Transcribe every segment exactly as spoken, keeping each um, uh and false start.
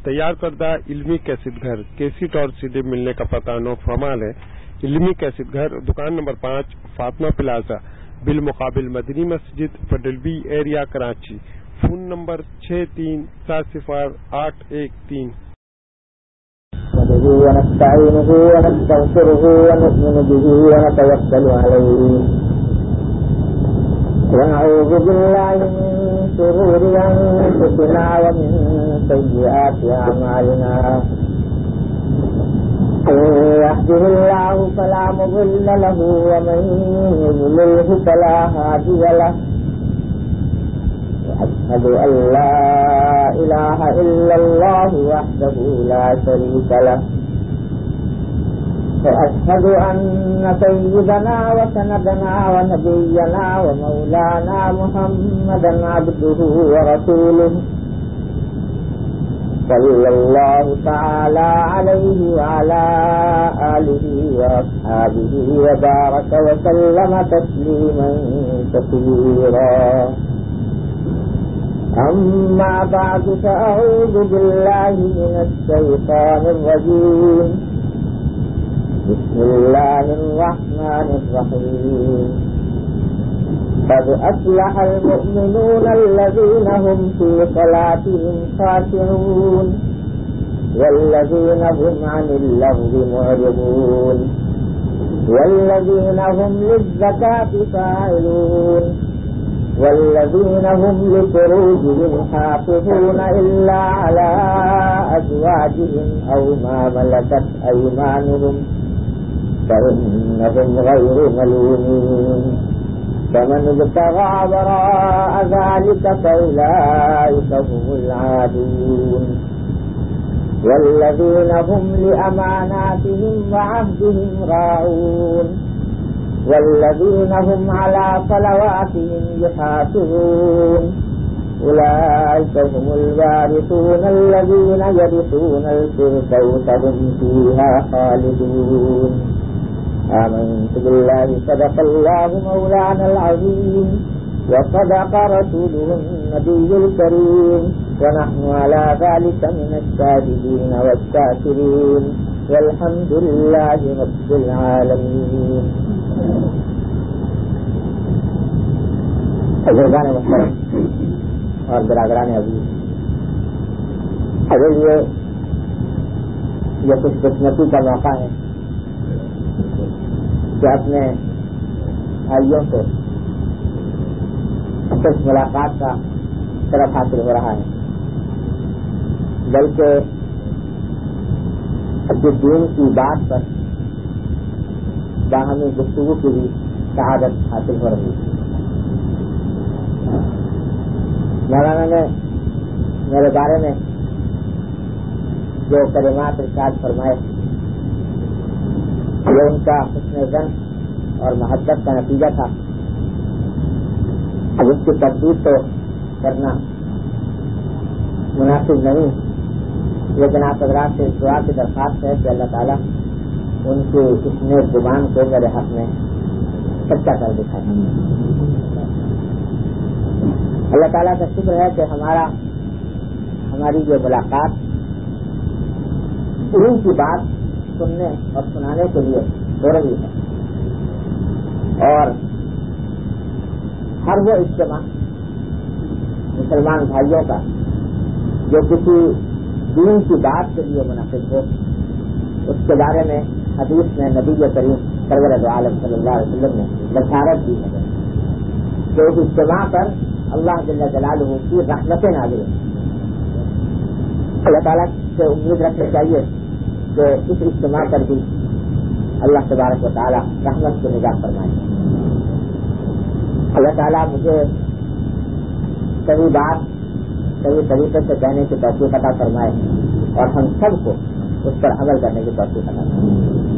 تیار کردہ علمی کیسٹ گھر کیسٹ اور سی ڈی ملنے کا پتہ نو فرمال ہے۔ علمی کیسٹ گھر دکان نمبر پانچ فاطمہ پلازا بالمقابل مدنی مسجد پڈل B area Karachi. Phone number چھ تین سات صفر آٹھ ایک تین۔ ونستعينه ونستغفره ونؤمن به ونتوكل عليه ونعوذ بالله من شرور أنفسنا ومن سيئات أعمالنا من يهده الله فلا مضل له ومن يضلله فلا هادي له وأشهد أن لا إله إلا الله وحده لا شريك له وأشهد أن سيدنا وسندنا ونبينا ومولانا محمدا عبده ورسوله صلى الله تعالى عليه وعلى آله وأصحابه وبارك وسلم تسليما كثيرا. أما بعد فأعوذ بالله من الشيطان الرجيم. بسم الله الرحمن الرحيم. قد أفلح المؤمنون الذين هم في صلاتهم خاشعون والذين هم عن اللغو معرضون والذين هم للزكاة فاعلون والذين هم لفروجهم حافظون إلا على أزواجهم أو ما ملكت أيمانهم فإنهم غير ملومين. فمن ابتغى وراء ذلك فأولئك هم العادون. والذين هم لأماناتهم وعهدهم راعون والذين هم على صلواتهم يحافظون. أولئك هم الوارثون الذين يرثون الفردوس هم فيها خالدون. آمنت بالله صدق الله مولانا العظيم وصدق رسوله النبي الكريم ونحن على ذلك من الشاهدين والشاكرين والحمد لله رب العالمين. بزرگان محترم اور برادران عزیز، اگر یہ یہ کچھ قسمتی کا موقع ہے کہ اپنے بھائیوں سے صرف ملاقات کا شرف حاصل ہو رہا ہے، بلکہ اپنے دین کی بات پر باہمی گفتگو کی بھی سعادت حاصل ہو رہی ہے. مولانا نے میرے بارے میں جو کلمات ارشاد فرمائے یہ ان کا حسن ظن اور محبت کا نتیجہ تھا. اب اس کی تردید تو کرنا مناسب نہیں، لیکن آپ حضرات سے دعا کی درخواست ہے کہ اللہ تعالیٰ ان کی اس نیک زبان کو میرے حق میں سچا کر دکھائے. اللہ تعالیٰ کا شکر ہے کہ ہمارا ہماری یہ ملاقات علم کی بات سننے اور سنانے کے لیے ہو رہی ہے، اور ہر وہ اجتماع مسلمان بھائیوں کا جو کسی دین کی بات کے لیے منعقد ہو، اس کے بارے میں حدیث میں نبی کریم سرور عالم صلی اللہ علیہ وسلم نے بشارت دی ہے کہ اس اجتماع پر اللہ جل جلالہ کی رحمتیں نازل ہیں. اللہ تعالیٰ سے امید رکھنی چاہیے کہ اس اجتماع پر بھی اللہ تبارک و تعالیٰ رحمت کی نگاہ فرمائے. اللہ تعالیٰ مجھے صحیح بات صحیح طریقے سے کہنے کی توفیق عطا فرمائے اور ہم سب کو اس پر عمل کرنے کی توفیق عطا فرمائے.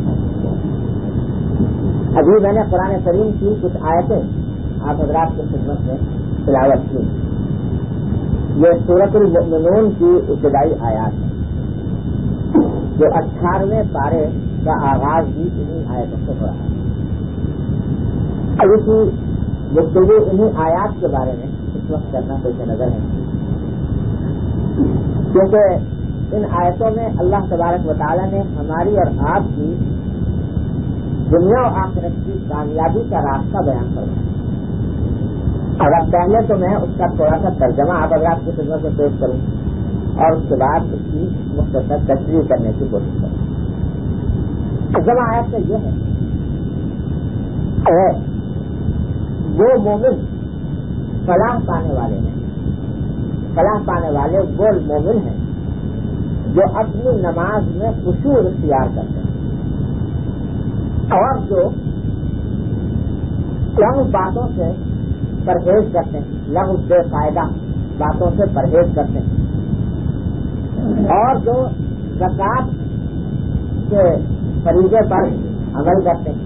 ابھی میں نے قرآن کریم کی کچھ آیتیں آپ حضرات کی خدمت میں تلاوت کی. یہ سورۃ المؤمنون کی ابتدائی آیات ہے جو اٹھارہویں پارے کا آغاز بھی انہیں آیتوں سے ہو رہا ہے. اب اسی گفتگو انہیں آیات کے بارے میں اس وقت کرنا پیش نظر ہے، کیونکہ ان آیتوں میں اللہ تبارک و تعالیٰ نے ہماری اور آپ کی دنیا و آخرت کی کامیابی کا راستہ بیان کروایا. اگر پہلے تو میں اس کا تھوڑا سا ترجمہ آپ اگر آپ کی خدمت میں پیش کروں اور اس کے بعد اس کی مختصر تشریح کرنے کی کوشش کروں. ترجمہ آیت سے یہ ہے وہ مومن فلاح پانے والے ہیں. فلاح پانے والے وہ مومن ہیں جو اپنی نماز میں خشوع اختیار کرتے ہیں اور جو لغو باتوں سے پرہیز کرتے ہیں, لغو بے فائدہ باتوں سے پرہیز کرتے ہیں, اور جو زکات کے فریضے پر عمل کرتے ہیں,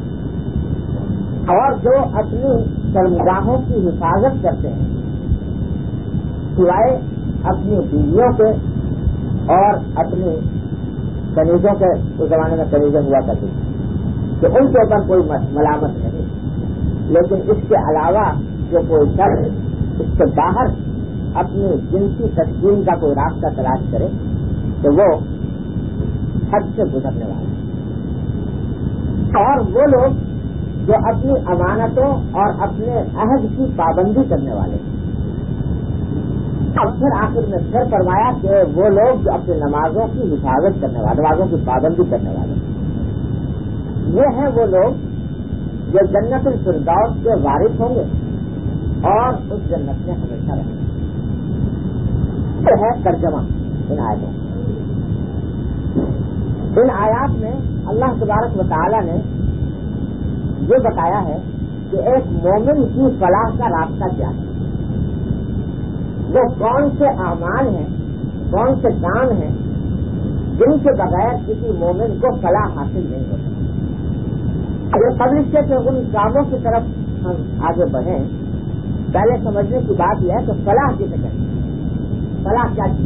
اور جو اپنی شرمگاہوں کی حفاظت کرتے ہیں سوائے اپنی بیویوں کے اور اپنی کنیزوں کے. اس زمانے میں کنیزیں ہوا کرتی کہ ان کے اوپر کوئی ملامت نہیں, لیکن اس کے علاوہ جو کوئی شخص اس سے باہر اپنی جنسی تشکیل کا کوئی راستہ تلاش کرے تو وہ حد سے گزرنے والا ہے. اور وہ لوگ جو اپنی امانتوں اور اپنے عہد کی پابندی کرنے والے ہیں. اور پھر آخر میں پھر فرمایا کہ وہ لوگ جو اپنی نمازوں کی حفاظت کرنے والے, نمازوں کی پابندی کرنے والے, یہ ہیں وہ لوگ جو جنت الفردوس کے وارث ہوں گے اور اس جنت میں ہمیشہ رہیں گے. یہ ہے ترجمہ ان آیاتوں. ان آیات میں اللہ تبارک و تعالیٰ نے یہ بتایا ہے کہ ایک مومن کی فلاح کا راستہ کیا ہے, وہ کون سے اعمال ہیں, کون سے کام ہیں جن کے بغیر کسی مومن کو فلاح حاصل نہیں ہوتا. اگر قبل سے کہ ان کاموں کی طرف ہم آگے بڑھیں, پہلے سمجھنے کی بات یہ ہے کہ فلاح کسے کہتے ہیں, فلاح کیا چیز.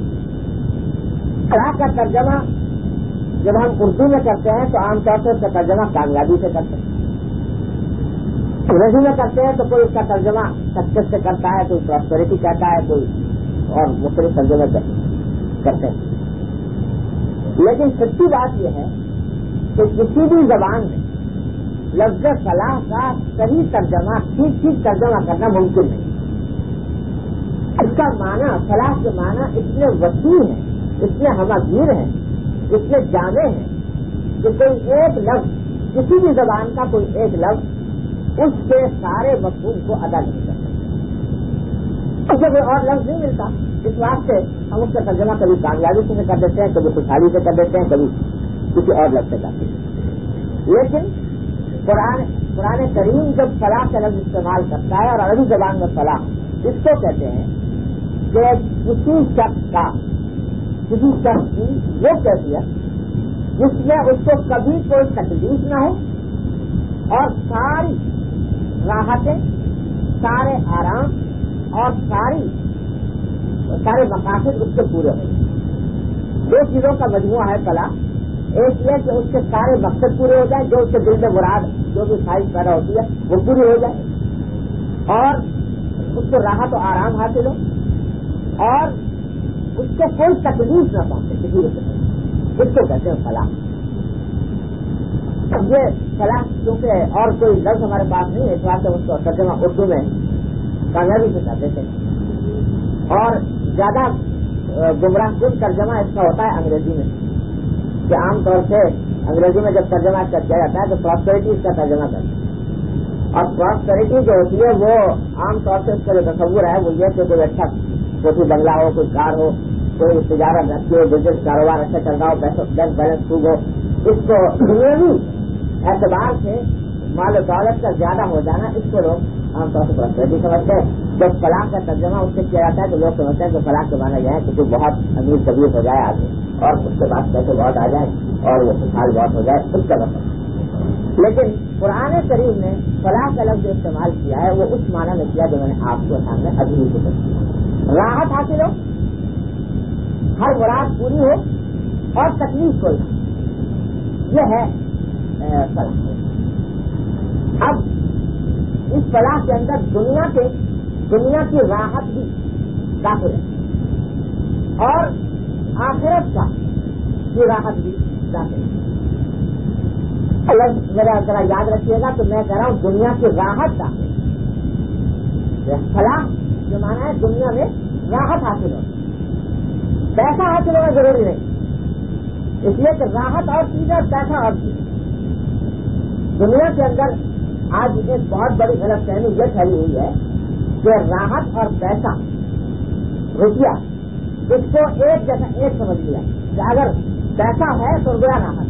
فلاح کا ترجمہ جب ہم اردو میں کرتے ہیں تو عام طور سے اس کا ترجمہ کامیابی سے کرتے ہیں. انگریزی میں کرتے ہیں تو کوئی اس کا ترجمہ سکسیس سے کرتا ہے, کوئی پراسپیرٹی کہتا ہے, کوئی اور مختلف ترجمے کرتے ہیں. لیکن سچی بات یہ ہے کہ کسی بھی زبان میں لفظ فلاح کا صحیح ترجمہ, ٹھیک ٹھیک ترجمہ کرنا ممکن نہیں. اس کا معنی, فلاح کے معنی اتنے وسیع ہیں, اتنے ہماگیر ہیں, اتنے جامع ہیں کہ کوئی ایک لفظ, کسی بھی زبان کا کوئی ایک لفظ اس کے سارے مفہوم کو ادا نہیں کر سکتا. اسے کوئی اور لفظ نہیں ملتا. اس واسطے ہم اس کا ترجمہ کبھی کامیابی سے کر دیتے ہیں, کبھی خوشحالی سے کر دیتے ہیں, کبھی کسی اور لفظ سے کرتے ہیں. لیکن قرآن قرآن کریم جب فلاح کا لفظ استعمال کرتا ہے, اور عربی زبان میں فلاح اس کو کہتے ہیں کہ کسی شخص کا, کسی شخص کی وہ کیفیت جس میں اس کو کبھی کوئی تکلیف نہ ہو اور ساری راحتیں, سارے آرام اور ساری سارے مقاصد اس سے پورے ہوں. دو چیزوں کا مجموعہ ہے فلاح. ایک یہ کہ اس کے سارے مقصد پورے ہو جائیں, جو اس کے دل میں مراد جو بھی خواہش پیدا ہوتی ہے وہ پوری ہو جائے, اور اس کو راحت و آرام حاصل ہو, اور اس کو کوئی تکلیف نہ پہنچے کسی بھی قسم. اس کو کہتے ہیں فلاح. یہ فلاح کیونکہ اور کوئی لفظ ہمارے پاس نہیں ہے, اس واسطے اس کو ترجمہ اردو میں کامیابی سے کر دیتے ہیں. اور زیادہ گمراہ کن ترجمہ اس کا ہوتا ہے انگریزی میں, کہ عام طور سے انگریزی میں جب ترجمہ اس کا کیا جاتا ہے تو پراسپیرٹی اس کا ترجمہ کرتے ہیں. اور پراسپیرٹی جو ہوتی ہے وہ عام طور سے اس کا جو تصور ہے وہ یہ کہ کوئی اچھا کوئی بنگلہ ہو, کوئی کار ہو, کوئی تجارت اچھی ہو, بزنس کاروبار اچھا چل رہا ہو, بینک بیلنس خوب ہو. اس کو دنیاوی اعتبار سے مال و دولت کا زیادہ ہو جانا, اس کو لوگ عام طور سے پراسپیرٹی سمجھتے ہیں. جب فلاح کا ترجمہ اس سے کیا جاتا ہے تو لوگ سمجھتے ہیں کہ فلاح کے معنی یہ ہے کہ کوئی بہت امیر کبیر ہو جائے آدمی, اور اس کے بعد پیسے بہت آ جائیں اور وہ خوشحال بہت ہو جائے, اس کا مطلب. لیکن قرآن کریم نے فلاح کا لفظ جو استعمال کیا ہے وہ اس معنی میں کیا جو میں نے آپ کو سامنے ابھی بھی ذکر کیا. راحت حاصل ہو, ہر مراد پوری ہو, اور تکلیف کوئی نہ, یہ ہے فلاح. اب اس فلاح کے اندر دنیا کے دنیا کی راحت بھی داخل ہے, اور یہ راحت بھی داخل ہے. اگر میرا ذرا یاد رکھیے گا تو میں کہہ رہا ہوں دنیا کی راحت داخل ہے. فلاح جو مانا ہے دنیا میں راحت حاصل ہو, پیسہ حاصل ہونا ضروری نہیں, اس لیے کہ راحت اور چیز ہے اور پیسہ اور چیز ہے. دنیا کے اندر آج ایک بہت بڑی غلط فہمی یہ پھیلی ہوئی ہے کہ راحت اور پیسہ, روپیہ, اس کو ایک جیسا ایک سمجھ لیا کہ اگر پیسہ ہے تو گیا راحت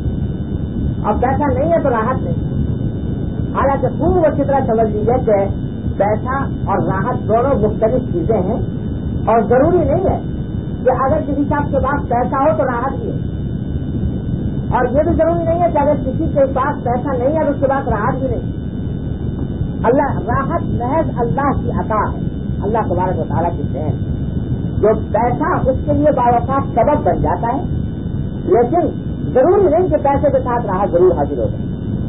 اور پیسہ نہیں ہے تو راحت نہیں. حالانکہ خوب اچھی طرح سمجھ لیجیے کہ پیسہ اور راحت دونوں مختلف چیزیں ہیں اور ضروری نہیں ہے کہ اگر کسی صاحب کے پاس پیسہ ہو تو راحت بھی ہے, اور یہ بھی ضروری نہیں ہے کہ اگر کسی کے پاس پیسہ نہیں ہے تو اس کے پاس راحت بھی نہیں. اللہ راحت محض اللہ کی عطا ہے, اللہ تبارک و تعالیٰ کی دین. جو پیسہ اس کے لیے باوقات سبب بن جاتا ہے, لیکن ضروری نہیں کہ پیسے کے ساتھ راحت ضرور حاصل ہوگا.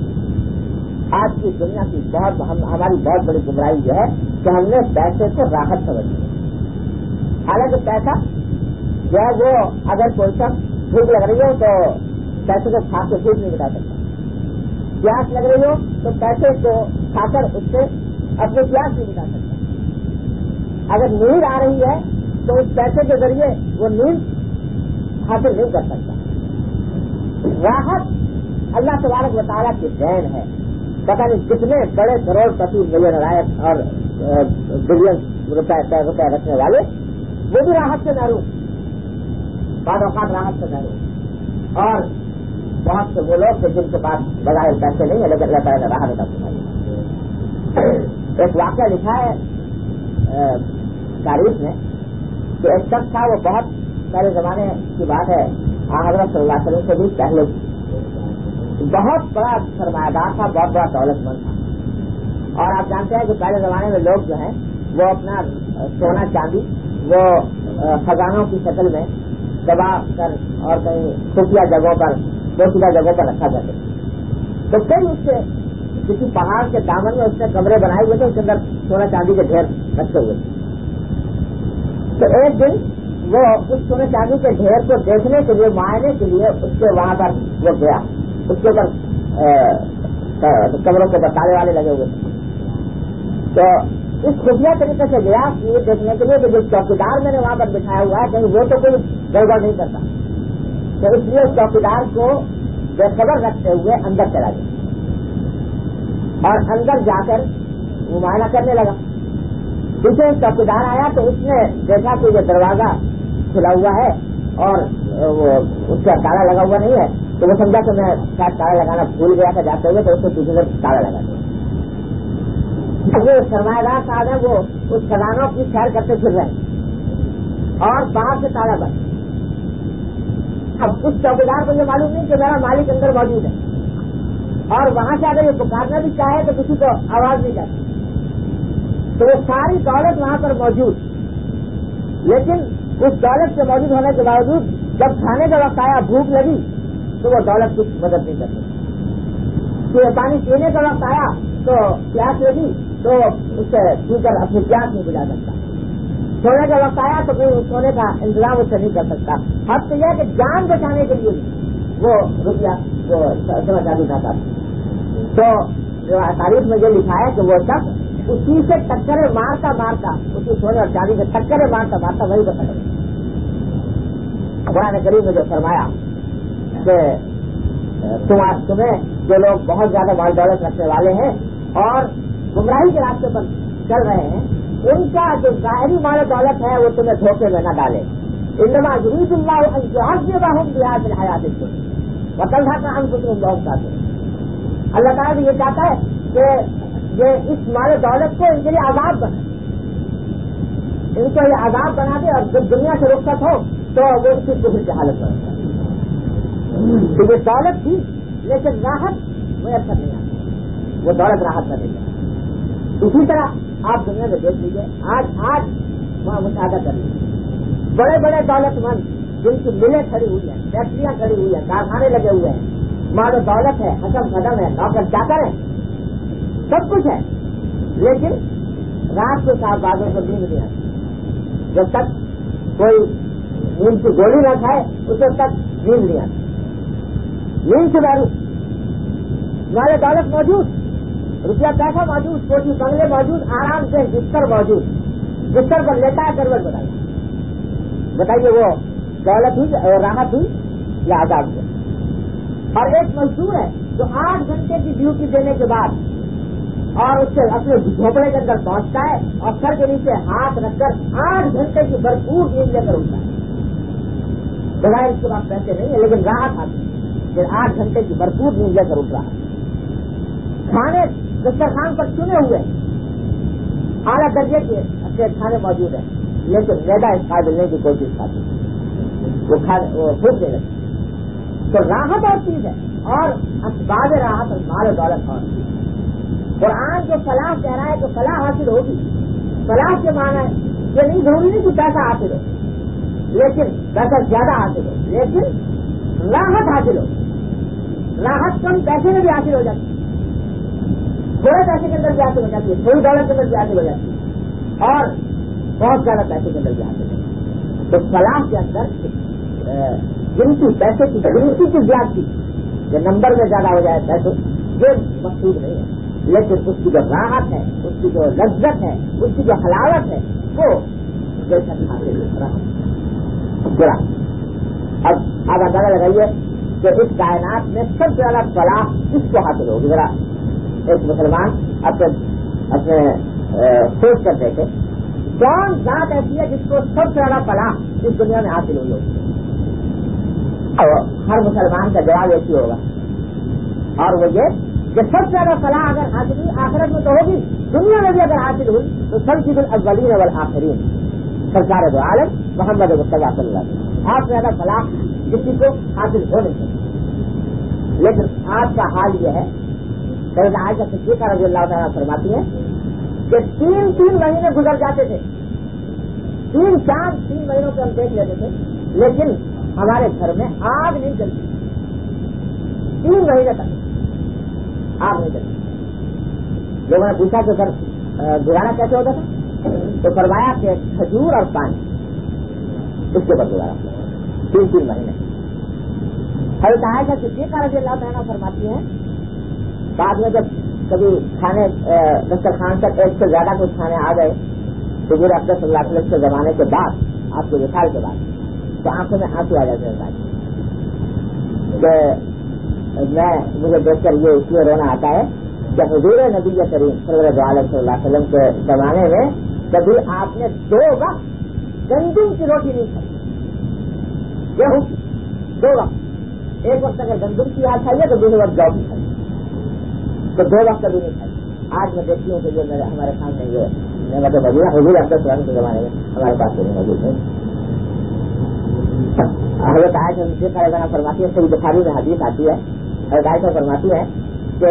آج کی دنیا کی بہت ہم, ہماری بہت بڑی گمراہی یہ ہے کہ ہم نے پیسے کو راحت سمجھ لیا. حالانکہ پیسہ جو ہے وہ اگر کوئی شخص بھوک لگ رہی ہو تو پیسے کو کھا کے بھوک نہیں مٹا سکتا, پیاس لگ رہی ہو تو پیسے کو کھا کر اس سے اپنی پیاس نہیں مٹا سکتا. اگر نیند آ رہی ہے تو اس پیسے کے ذریعے وہ نیند حاصل نہیں کر سکتا. راحت اللہ تبارک و تعالیٰ کی دین ہے. پتہ نہیں کتنے بڑے کروڑ پتی ملین اور بلین روپے روپے رکھنے والے وہ بھی راحت سے محروم, بعض اوقات راحت سے محروم, اور بہت سے وہ لوگ جن کے پاس بغیر پیسے نہیں ہے لیکن اللہ تعالیٰ نے راحت عطا فرمائی. ایک واقعہ لکھا ہے تاریخ میں کہ ایک شخص تھا, وہ بہت پہلے زمانے کی بات ہے, حضرت صلی اللہ علیہ وسلم سے بھی پہلے, بہت بڑا سرمایہ دار تھا, بہت بڑا دولت مند تھا. اور آپ جانتے ہیں کہ پہلے زمانے میں لوگ جو ہیں وہ اپنا سونا چاندی وہ خزانوں کی شکل میں دبا کر اور کہیں خفیہ جگہوں پر پوشیدہ جگہوں پر رکھا کرتے تھے. تو پھر اس سے کسی پہاڑ کے دامن میں اس نے کمرے بنائے ہوئے تھے, اس کے اندر سونا چاندی کے ڈھیر رکھے ہوئے تھے. تو ایک دن وہ اس سونے چاندی کے ڈھیر کو دیکھنے کے لیے, معائنے کے لیے اس کے وہاں پر وہ گیا. اس کے اوپر کمروں کے بتانے والے لگے ہوئے تھے. تو اس خفیہ طریقے سے گیا یہ دیکھنے کے لیے کہ جو چوکیدار میں نے وہاں پر بٹھایا ہوا ہے کہیں وہ تو کوئی گڑبڑ نہیں کرتا. تو اس لیے چوکیدار کو بے خبر رکھتے ہوئے اندر چلا گیا اور اندر جا کر وہ معائنہ کرنے لگا. پیچھے چوکیدار آیا تو اس نے دیکھا کہ یہ دروازہ کھلا ہوا ہے اور وہ اس کا تالا لگا ہوا نہیں ہے, تو وہ سمجھا کہ میں شاید تالا لگانا بھول گیا تھا جاتے ہوئے, تو اس کو پیچھے سے تالا لگا دیا. وہ سرمایہ دار صاحب ہے, وہ اس خزانوں کی سیر کرتے پھر رہے اور باہر سے تالا بند. اب اس چوکیدار کو یہ معلوم نہیں کہ میرا مالک اندر موجود ہے, اور وہاں سے اگر یہ پکارنا بھی چاہے تو کسی کو آواز نہیں جاتی. تو وہ ساری دولت وہاں پر موجود, لیکن اس دولت کے موجود ہونے کے باوجود جب کھانے کا وقت آیا, بھوک لگی, تو وہ دولت کچھ مدد نہیں کرتی. کہ پانی پینے کا وقت آیا تو پیاس لگی تو اس سے پی کر اپنی پیاس نہیں بجھا سکتا. سونے کا وقت آیا تو کوئی سونے کا انتظام اس سے نہیں کر سکتا. اب تو یہ ہے کہ جان بچانے کے لیے وہ روپیہ وہ سونا چاندی نہ کر. تو تاریخ میں یہ لکھا ہے کہ وہ شخص اسی سے ٹکرے مارتا مارتا, اسی سونے اور چاندی سے ٹکرے مارتا مارتا وہی بتا گیا. قرآن کریم میں جو فرمایا کہ تمہیں جو لوگ بہت زیادہ مال دولت رکھنے والے ہیں اور گمراہی کے راستے پر چل رہے ہیں, ان کا جو ظاہری مال دولت ہے وہ تمہیں دھوکے میں نہ ڈالے. انما یرید اللہ ان یعذبہم بہذه الحیات الدنیا وتذهب عنهم بہت ساتھ. اللہ تعالیٰ یہ چاہتا ہے کہ یہ اس مال دولت کو ان کے لیے عذاب بنا, ان کو یہ عذاب بنا دے, اور جب دنیا سے رخصت ہو تو وہ اس کی کفر کی حالت میں تو یہ دولت تھی لیکن راحت میسر نہیں آتی, وہ دولت راحت میں نہیں آتی. اسی طرح آپ دنیا میں دیکھ لیجیے, آج آج وہاں مشاہدہ کر لیجیے, بڑے بڑے دولت مند جن کی ملیں کھڑی ہوئی ہیں, فیکٹریاں کھڑی ہوئی ہیں, کارخانے لگے ہوئے ہیں, مال و دولت ہے, حکم قدم ہے, نوکر چاکر ہے, سب کچھ ہے, لیکن رات کے ساتھ بازوں کو نیند نہیں آتی. جب تک کوئی نیند کی گولی نہ کھائے اس وقت تک نیند نہیں آتی, نیند سے محروم. مال دولت موجود, روپیہ پیسہ موجود, کوٹھی بنگلے موجود, آرام سے بستر موجود, بستر پر لیتا ہے کروٹ بتائیے بتائیے وہ دولت ہوئی اور راحت ہوئی یا عذاب ہوئی. اور ایک مزدور ہے جو آٹھ گھنٹے کی ڈیوٹی دینے کے بعد اور اس سے اپنے جھوپڑے کے اندر پہنچتا ہے اور سر کے نیچے ہاتھ رکھ کر آٹھ گھنٹے کی بھرپور نیند لے کر اٹھتا ہے. بغیر اس کے بعد پیسے نہیں ہے لیکن راحت آتی ہے کہ آٹھ گھنٹے کی بھرپور نیند لے کر اٹھ رہا ہے. کھانے دسترخوان پر چنے ہوئے اعلیٰ درجے کے اچھے کھانے موجود ہیں لیکن میدا اس قابل لینے کی کوشش کرتی وہ کھانے وہ بھوک نہیں لگتی. تو راحت اور چیز ہے اور اسباب راحت اور مال و دولت اور چیز. قرآن جو فلاح کہہ رہا ہے کہ فلاح حاصل ہوگی, فلاح کے معنی یہ نہیں ضروری نہیں کہ پیسہ حاصل ہو لیکن پیسہ زیادہ حاصل ہو لیکن راحت حاصل ہو. راحت کم پیسے میں بھی حاصل ہو جاتی ہے, تھوڑے پیسے کے اندر بھی حاصل ہو جاتی ہے, تھوڑی دولت کے اندر بھی حاصل ہو جاتی ہے اور بہت زیادہ پیسے کے اندر بھی حاصل ہو جاتی ہے. تو فلاح کے اندر گنتی پیسے کی گنتی کی زیادتی کہ نمبر میں زیادہ ہو جائے پیسے یہ مقصود نہیں ہے لیکن اس کی جو راحت ہے, اس کی جو لذت ہے, اس کی جو حلاوت ہے وہ بے شک حاصل ہے. اب آپ اندازہ لگائیے کہ اس کائنات میں سب سے زیادہ فلاح کس کو حاصل ہوگی. ذرا ایک مسلمان اپنے اپنے سوچ کر دیکھے کون ذات ایسی ہے جس کو سب سے زیادہ فلاح اس دنیا میں حاصل ہوئی ہوگی. ہر مسلمان کا جواب ایسی ہوگا اور وہ یہ کہ سب سے زیادہ فلاح اگر حاصل ہوئی آخرت میں تو ہوگی, دنیا میں بھی اگر حاصل ہوئی تو سب چیز الاولین والآخرین سرکار دو عالم محمد مصطفیٰ صلی اللہ علیہ وسلم آپ سے زیادہ فلاح کسی کو حاصل ہو نہیں سکتی. لیکن آج کا حال یہ ہے سیدہ عائشہ صدیقہ رضی اللہ تعالیٰ فرماتی ہے کہ تین تین مہینے گزر جاتے تھے, تین چار تین مہینوں کے ہم دیکھ لیتے تھے لیکن ہمارے گھر میں آگ نہیں جلتی, تین مہینے تک آگ نہیں چلتی. لوگوں نے پوچھا کہ سر گزارا کیسے ہوتا تھا تو فرمایا کہ کھجور اور پانی اس کے اوپر گزارا تین تین مہینے. حضرت عائشہ صدیقہ رضی اللہ تعالیٰ فرماتی ہیں بعد میں جب کبھی کھانے دسترخوان تک ایک سے زیادہ کچھ کھانے آ گئے تو میرے اقدس صلی اللہ علیہ وسلم کے زمانے کے بعد آپ کے وصال کے بعد تو آنکھوں میں آنسو آ جاتے ہیں کہ میں مجھے دیکھ کر یہ اس لیے رونا آتا ہے کہ حضور نبی کریم سرور عالم صلی اللہ علیہ وسلم کے زمانے میں کبھی آپ نے دو وقت گندم کی روٹی نہیں کھائی, گیہوں دو وقت, ایک وقت اگر گندم کی یاد کھائیے تو دوسرے وقت جاؤ کی کھائیے تو دو وقت کبھی نہیں کھائی. آج میں دیکھتی ہوں کہ جو میرے ہمارے سامنے یہ نعمت موجود ہے حضور اقدس صلی اللہ علیہ وسلم کے زمانے میں ہمارے پاس نہیں موجود ہے. حضرت عائشہ صدیقہ رضی اللہ فرماتی ہے, صحیح بخاری میں حدیث آتی ہے, حضرت عائشہ فرماتی ہے کہ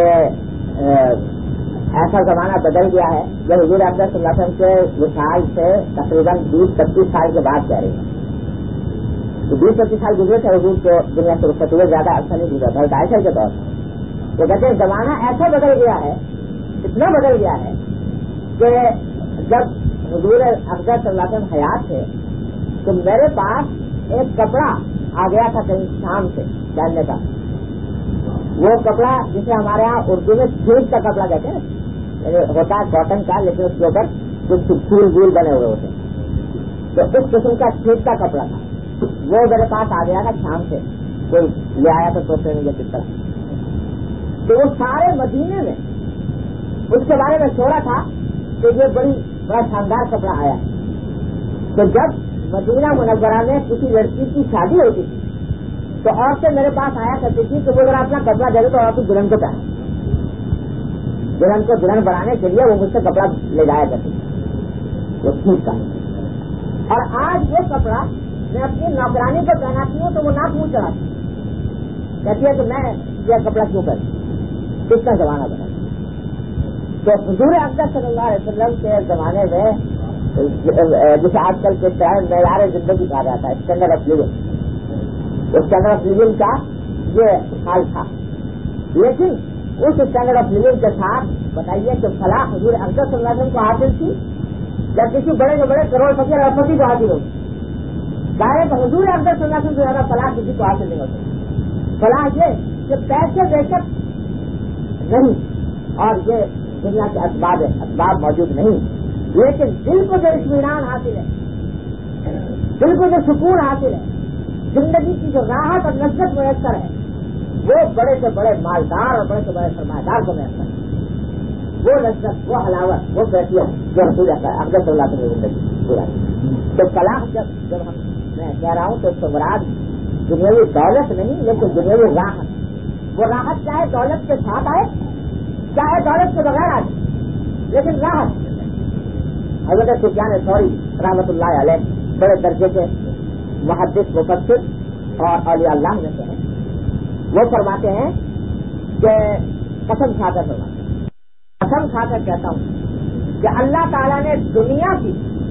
ایسا زمانہ بدل گیا ہے جو حضور اقدس صلی اللہ علیہ وسلم کے وصال سے تقریباً بیس پچیس سال کے بعد کہہ رہی ہے. تو بیس پچیس سال گزرے تھے حضور کو دنیا سے رخصت ہوئے, زیادہ عرصہ نہیں گزرا تھا حضرت عائشہ کے دور میں. وہ کہتے ہیں زمانہ ایسا بدل گیا ہے, اتنا بدل گیا ہے کہ جب حضور اقدس صلی اللہ علیہ وسلم حیات تھے تو میرے پاس ایک کپڑا آ گیا تھا کہیں شام سے پہننے کا. وہ کپڑا جسے ہمارے یہاں اردو میں چھوٹ کا کپڑا کہتے ہیں, ہوتا ہے کاٹن کا لیکن اس کے اوپر کچھ پھول وول بنے ہوئے ہوتے ہیں, تو اس قسم کا چھوٹ کا کپڑا تھا. وہ میرے پاس آ گیا تھا شام سے, کوئی لے آیا تو سوچتے نہیں کس طرح. تو وہ سارے مدینے میں اس کے بارے میں چھوڑا تھا کہ یہ بڑی بڑا شاندار کپڑا آیا. تو جب مدینہ منورہ میں کسی لڑکی کی شادی ہوتی تھی تو عورتیں میرے پاس آیا کرتی تھی کہ وہ اگر اپنا کپڑا دے دے تو عورت دلہن کو پہنے, دلہن کو دلہن بنانے کے لیے وہ مجھ سے کپڑا لے جایا کرتی تھی وہ ٹھیک کا. اور آج وہ کپڑا میں اپنی نوکرانی کو پہناتی ہوں تو وہ ناک منہ چڑھاتی کہتی ہے کہ میں یہ کپڑا کیوں کرتی, کتنا زمانہ بنا. تو حضور اقدس صلی اللہ علیہ وسلم کے زمانے میں جسے آج کل کے معیار زندگی کہا جاتا ہے, standard of living, standard of living کا یہ حال تھا. لیکن اس اسٹینڈرڈ آف لیونگ کے ساتھ بتائیے کہ فلاح حضور اقدس صلی اللہ علیہ وسلم کو حاصل تھی یا کسی بڑے سے بڑے کروڑ پتی اور اربپتی کو حاصل ہوگی. ظاہر ہے حضور افضل صلی اللہ علیہ وسلم سے زیادہ فلاح کسی کو حاصل نہیں ہوتی. فلاح یہ کہ پیسے بے شک نہیں اور یہ دنیا کے اسباب ہے اسباب موجود نہیں, لیکن دل کو جو اطمینان حاصل ہے, دل کو جو سکون حاصل ہے, زندگی کی جو راحت اور لذت میسر ہے, وہ بڑے سے بڑے مالدار اور بڑے سے بڑے سرمایہ دار کو میسر ہے. وہ لذت, وہ حلاوت, وہ کیفیت جو رسول افضل صلی اللہ علیہ وسلم زندگی پورا ہے. تو فلاح جب جب ہم میں کہہ رہا ہوں تو اس سے مراد دنیاوی دولت نہیں لیکن دنیاوی راحت. وہ راحت چاہے دولت کے ساتھ آئے چاہے دولت کے بغیر آئے, لیکن راحت. حضرت سفیان ثوری رحمۃ اللہ علیہ بڑے درجے کے محدث مفسر اور اولیاء اللہ میں سے ہیں. وہ فرماتے ہیں کہ قسم کھا کر فرماتے ہیں, قسم کھا کر کہتا ہوں کہ اللہ تعالیٰ نے دنیا کی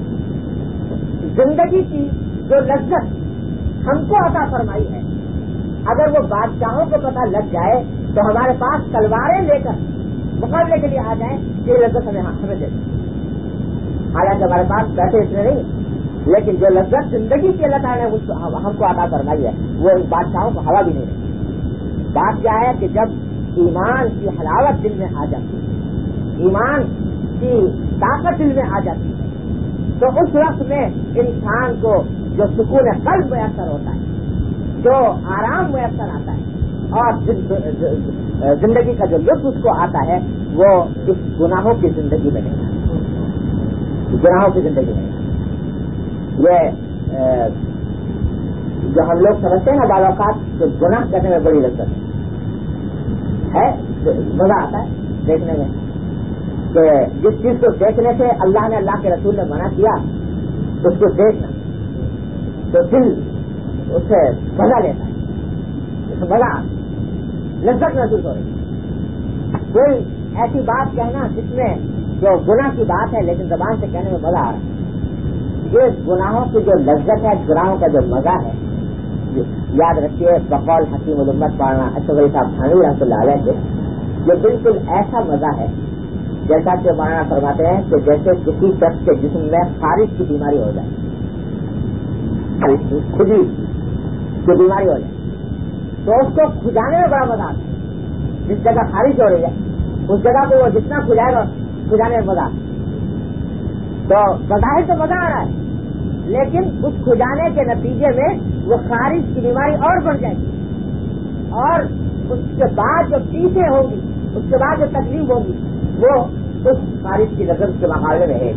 زندگی کی جو لذت ہم کو عطا فرمائی ہے, اگر وہ بادشاہوں کو پتہ لگ جائے تو ہمارے پاس تلواریں لے کر مقابلے کے لیے آ جائیں کہ یہ لذت ہمیں ہمیں دے. حالانکہ ہمارے پاس پیسے اتنے نہیں, لیکن جو لذت زندگی کی اللہ تعالیٰ نے ہم کو عطا فرمائی ہے وہ ان بادشاہوں کو ہوا بھی نہیں ہے. بات کیا ہے کہ جب ایمان کی حلاوت دل میں آ جاتی ہے, ایمان کی طاقت دل میں آ جاتی ہے, تو اس وقت میں انسان کو جو سکون قلب میسر ہوتا ہے, جو آرام میسر آتا ہے اور زندگی کا جو لطف اس کو آتا ہے وہ اس گناہوں کی زندگی میں نہیں آتا. گناہوں کی زندگی میں نہیں آتا. یہ جو ہم لوگ سمجھتے ہیں نا بعض اوقات کہ گناہ کرنے میں بڑی لذت ہے, مزہ آتا ہے دیکھنے میں کہ جس چیز کو دیکھنے سے اللہ نے اللہ کے رسول نے منع کیا اس کو دیکھنا تو دل اس سے مزہ لیتا ہے, مزہ لذت محسوس ہو رہی ہے. کوئی ایسی بات کہنا جس میں جو گناہ کی بات ہے لیکن زبان سے کہنے میں مزہ آ رہا ہے, یہ گناہوں کی جو لذت ہے, گناہوں کا جو مزہ ہے. یاد رکھیے بقول حکیم الامت پڑھنا اشرف صاحب تھانوی رحمۃ اللہ علیہ کے, یہ بالکل ایسا مزہ ہے جیسا کہ مولانا فرماتے ہیں کہ جیسے کسی شخص کے جسم میں خارش کی بیماری ہو جائے, کھجلی کی بیماری ہو جائے تو اس کو کھجانے میں بڑا مزہ آتا ہے. جس جگہ خارش ہو رہی ہے اس جگہ کو وہ جتنا کھجائے گا کھجانے میں مزہ آتا ہے. تو بظاہر تو مزہ آ رہا ہے لیکن اس کھجانے کے نتیجے میں وہ خارش کی بیماری اور بڑھ جائے گی اور اس کے بعد جو چیزیں ہوں گی, اس کے بعد جو تکلیف ہوگی وہ اس خارش کی لذت کے مقابلے میں ہے.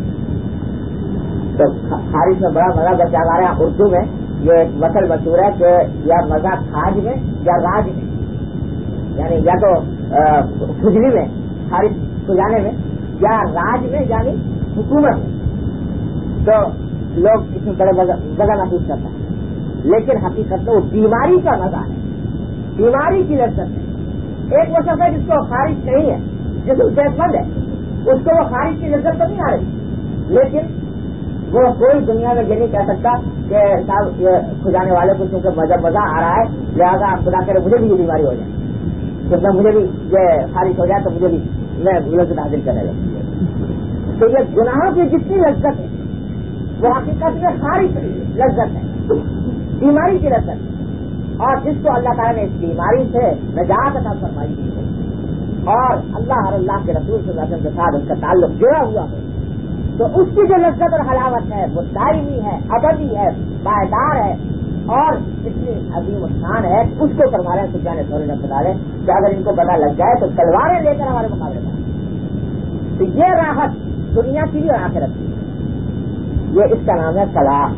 تو خارش میں بڑا مزہ بچا جا رہا ہے. اردو میں یہ ایک مسل مشہور ہے کہ یا مزہ کھاج میں یا راج میں, یعنی یا تو کھجلی میں خارش کھجانے میں یا راج میں یعنی حکومت میں. تو لوگ اس میں بڑے مزہ محسوس کرتا ہے, لیکن حقیقت میں وہ بیماری کا مزہ ہے, بیماری کی لذت ہے. ایک وہ شخص ہے جس کو خارش نہیں ہے, جس کو صحت مند ہے, اس کو وہ خارش کی لذت تو نہیں آ رہی, لیکن وہ کوئی دنیا میں یہ نہیں کہہ سکتا کہ صاحب یہ کھجانے والے کو چونکہ مزہ مزہ آ رہا ہے لہٰذا خدا کرے مجھے بھی یہ بیماری ہو جائے, کیونکہ مجھے بھی یہ خارش ہو جائے تو مجھے بھی میں لذت حاصل کرنے لگوں. تو یہ گناہوں کی جتنی لذت ہے وہ حقیقت میں خارش لذت ہے, بیماری کی لذت ہے. اور جس کو اللہ تعالیٰ نے اس بیماری سے نجات عطا فرمائی ہے اور اللہ اور اللہ کے رسول صلی اللہ علیہ وسلم کے ساتھ اس کا تعلق جڑا ہوا ہے تو اس کی جو لذت اور حلاوت ہے وہ دائمی ہے, ابدی ہے, پائیدار ہے اور اتنی عظیم شان ہے. اس کو فرما رہے ہیں سفیان ثوری رحمۃ اللہ علیہ کہ اگر ان کو پتہ لگ جائے تو تلواریں لے کر ہمارے مقابلے میں. تو یہ راحت دنیا کی بھی اور آخرت کی, یہ اس کا نام ہے فلاح.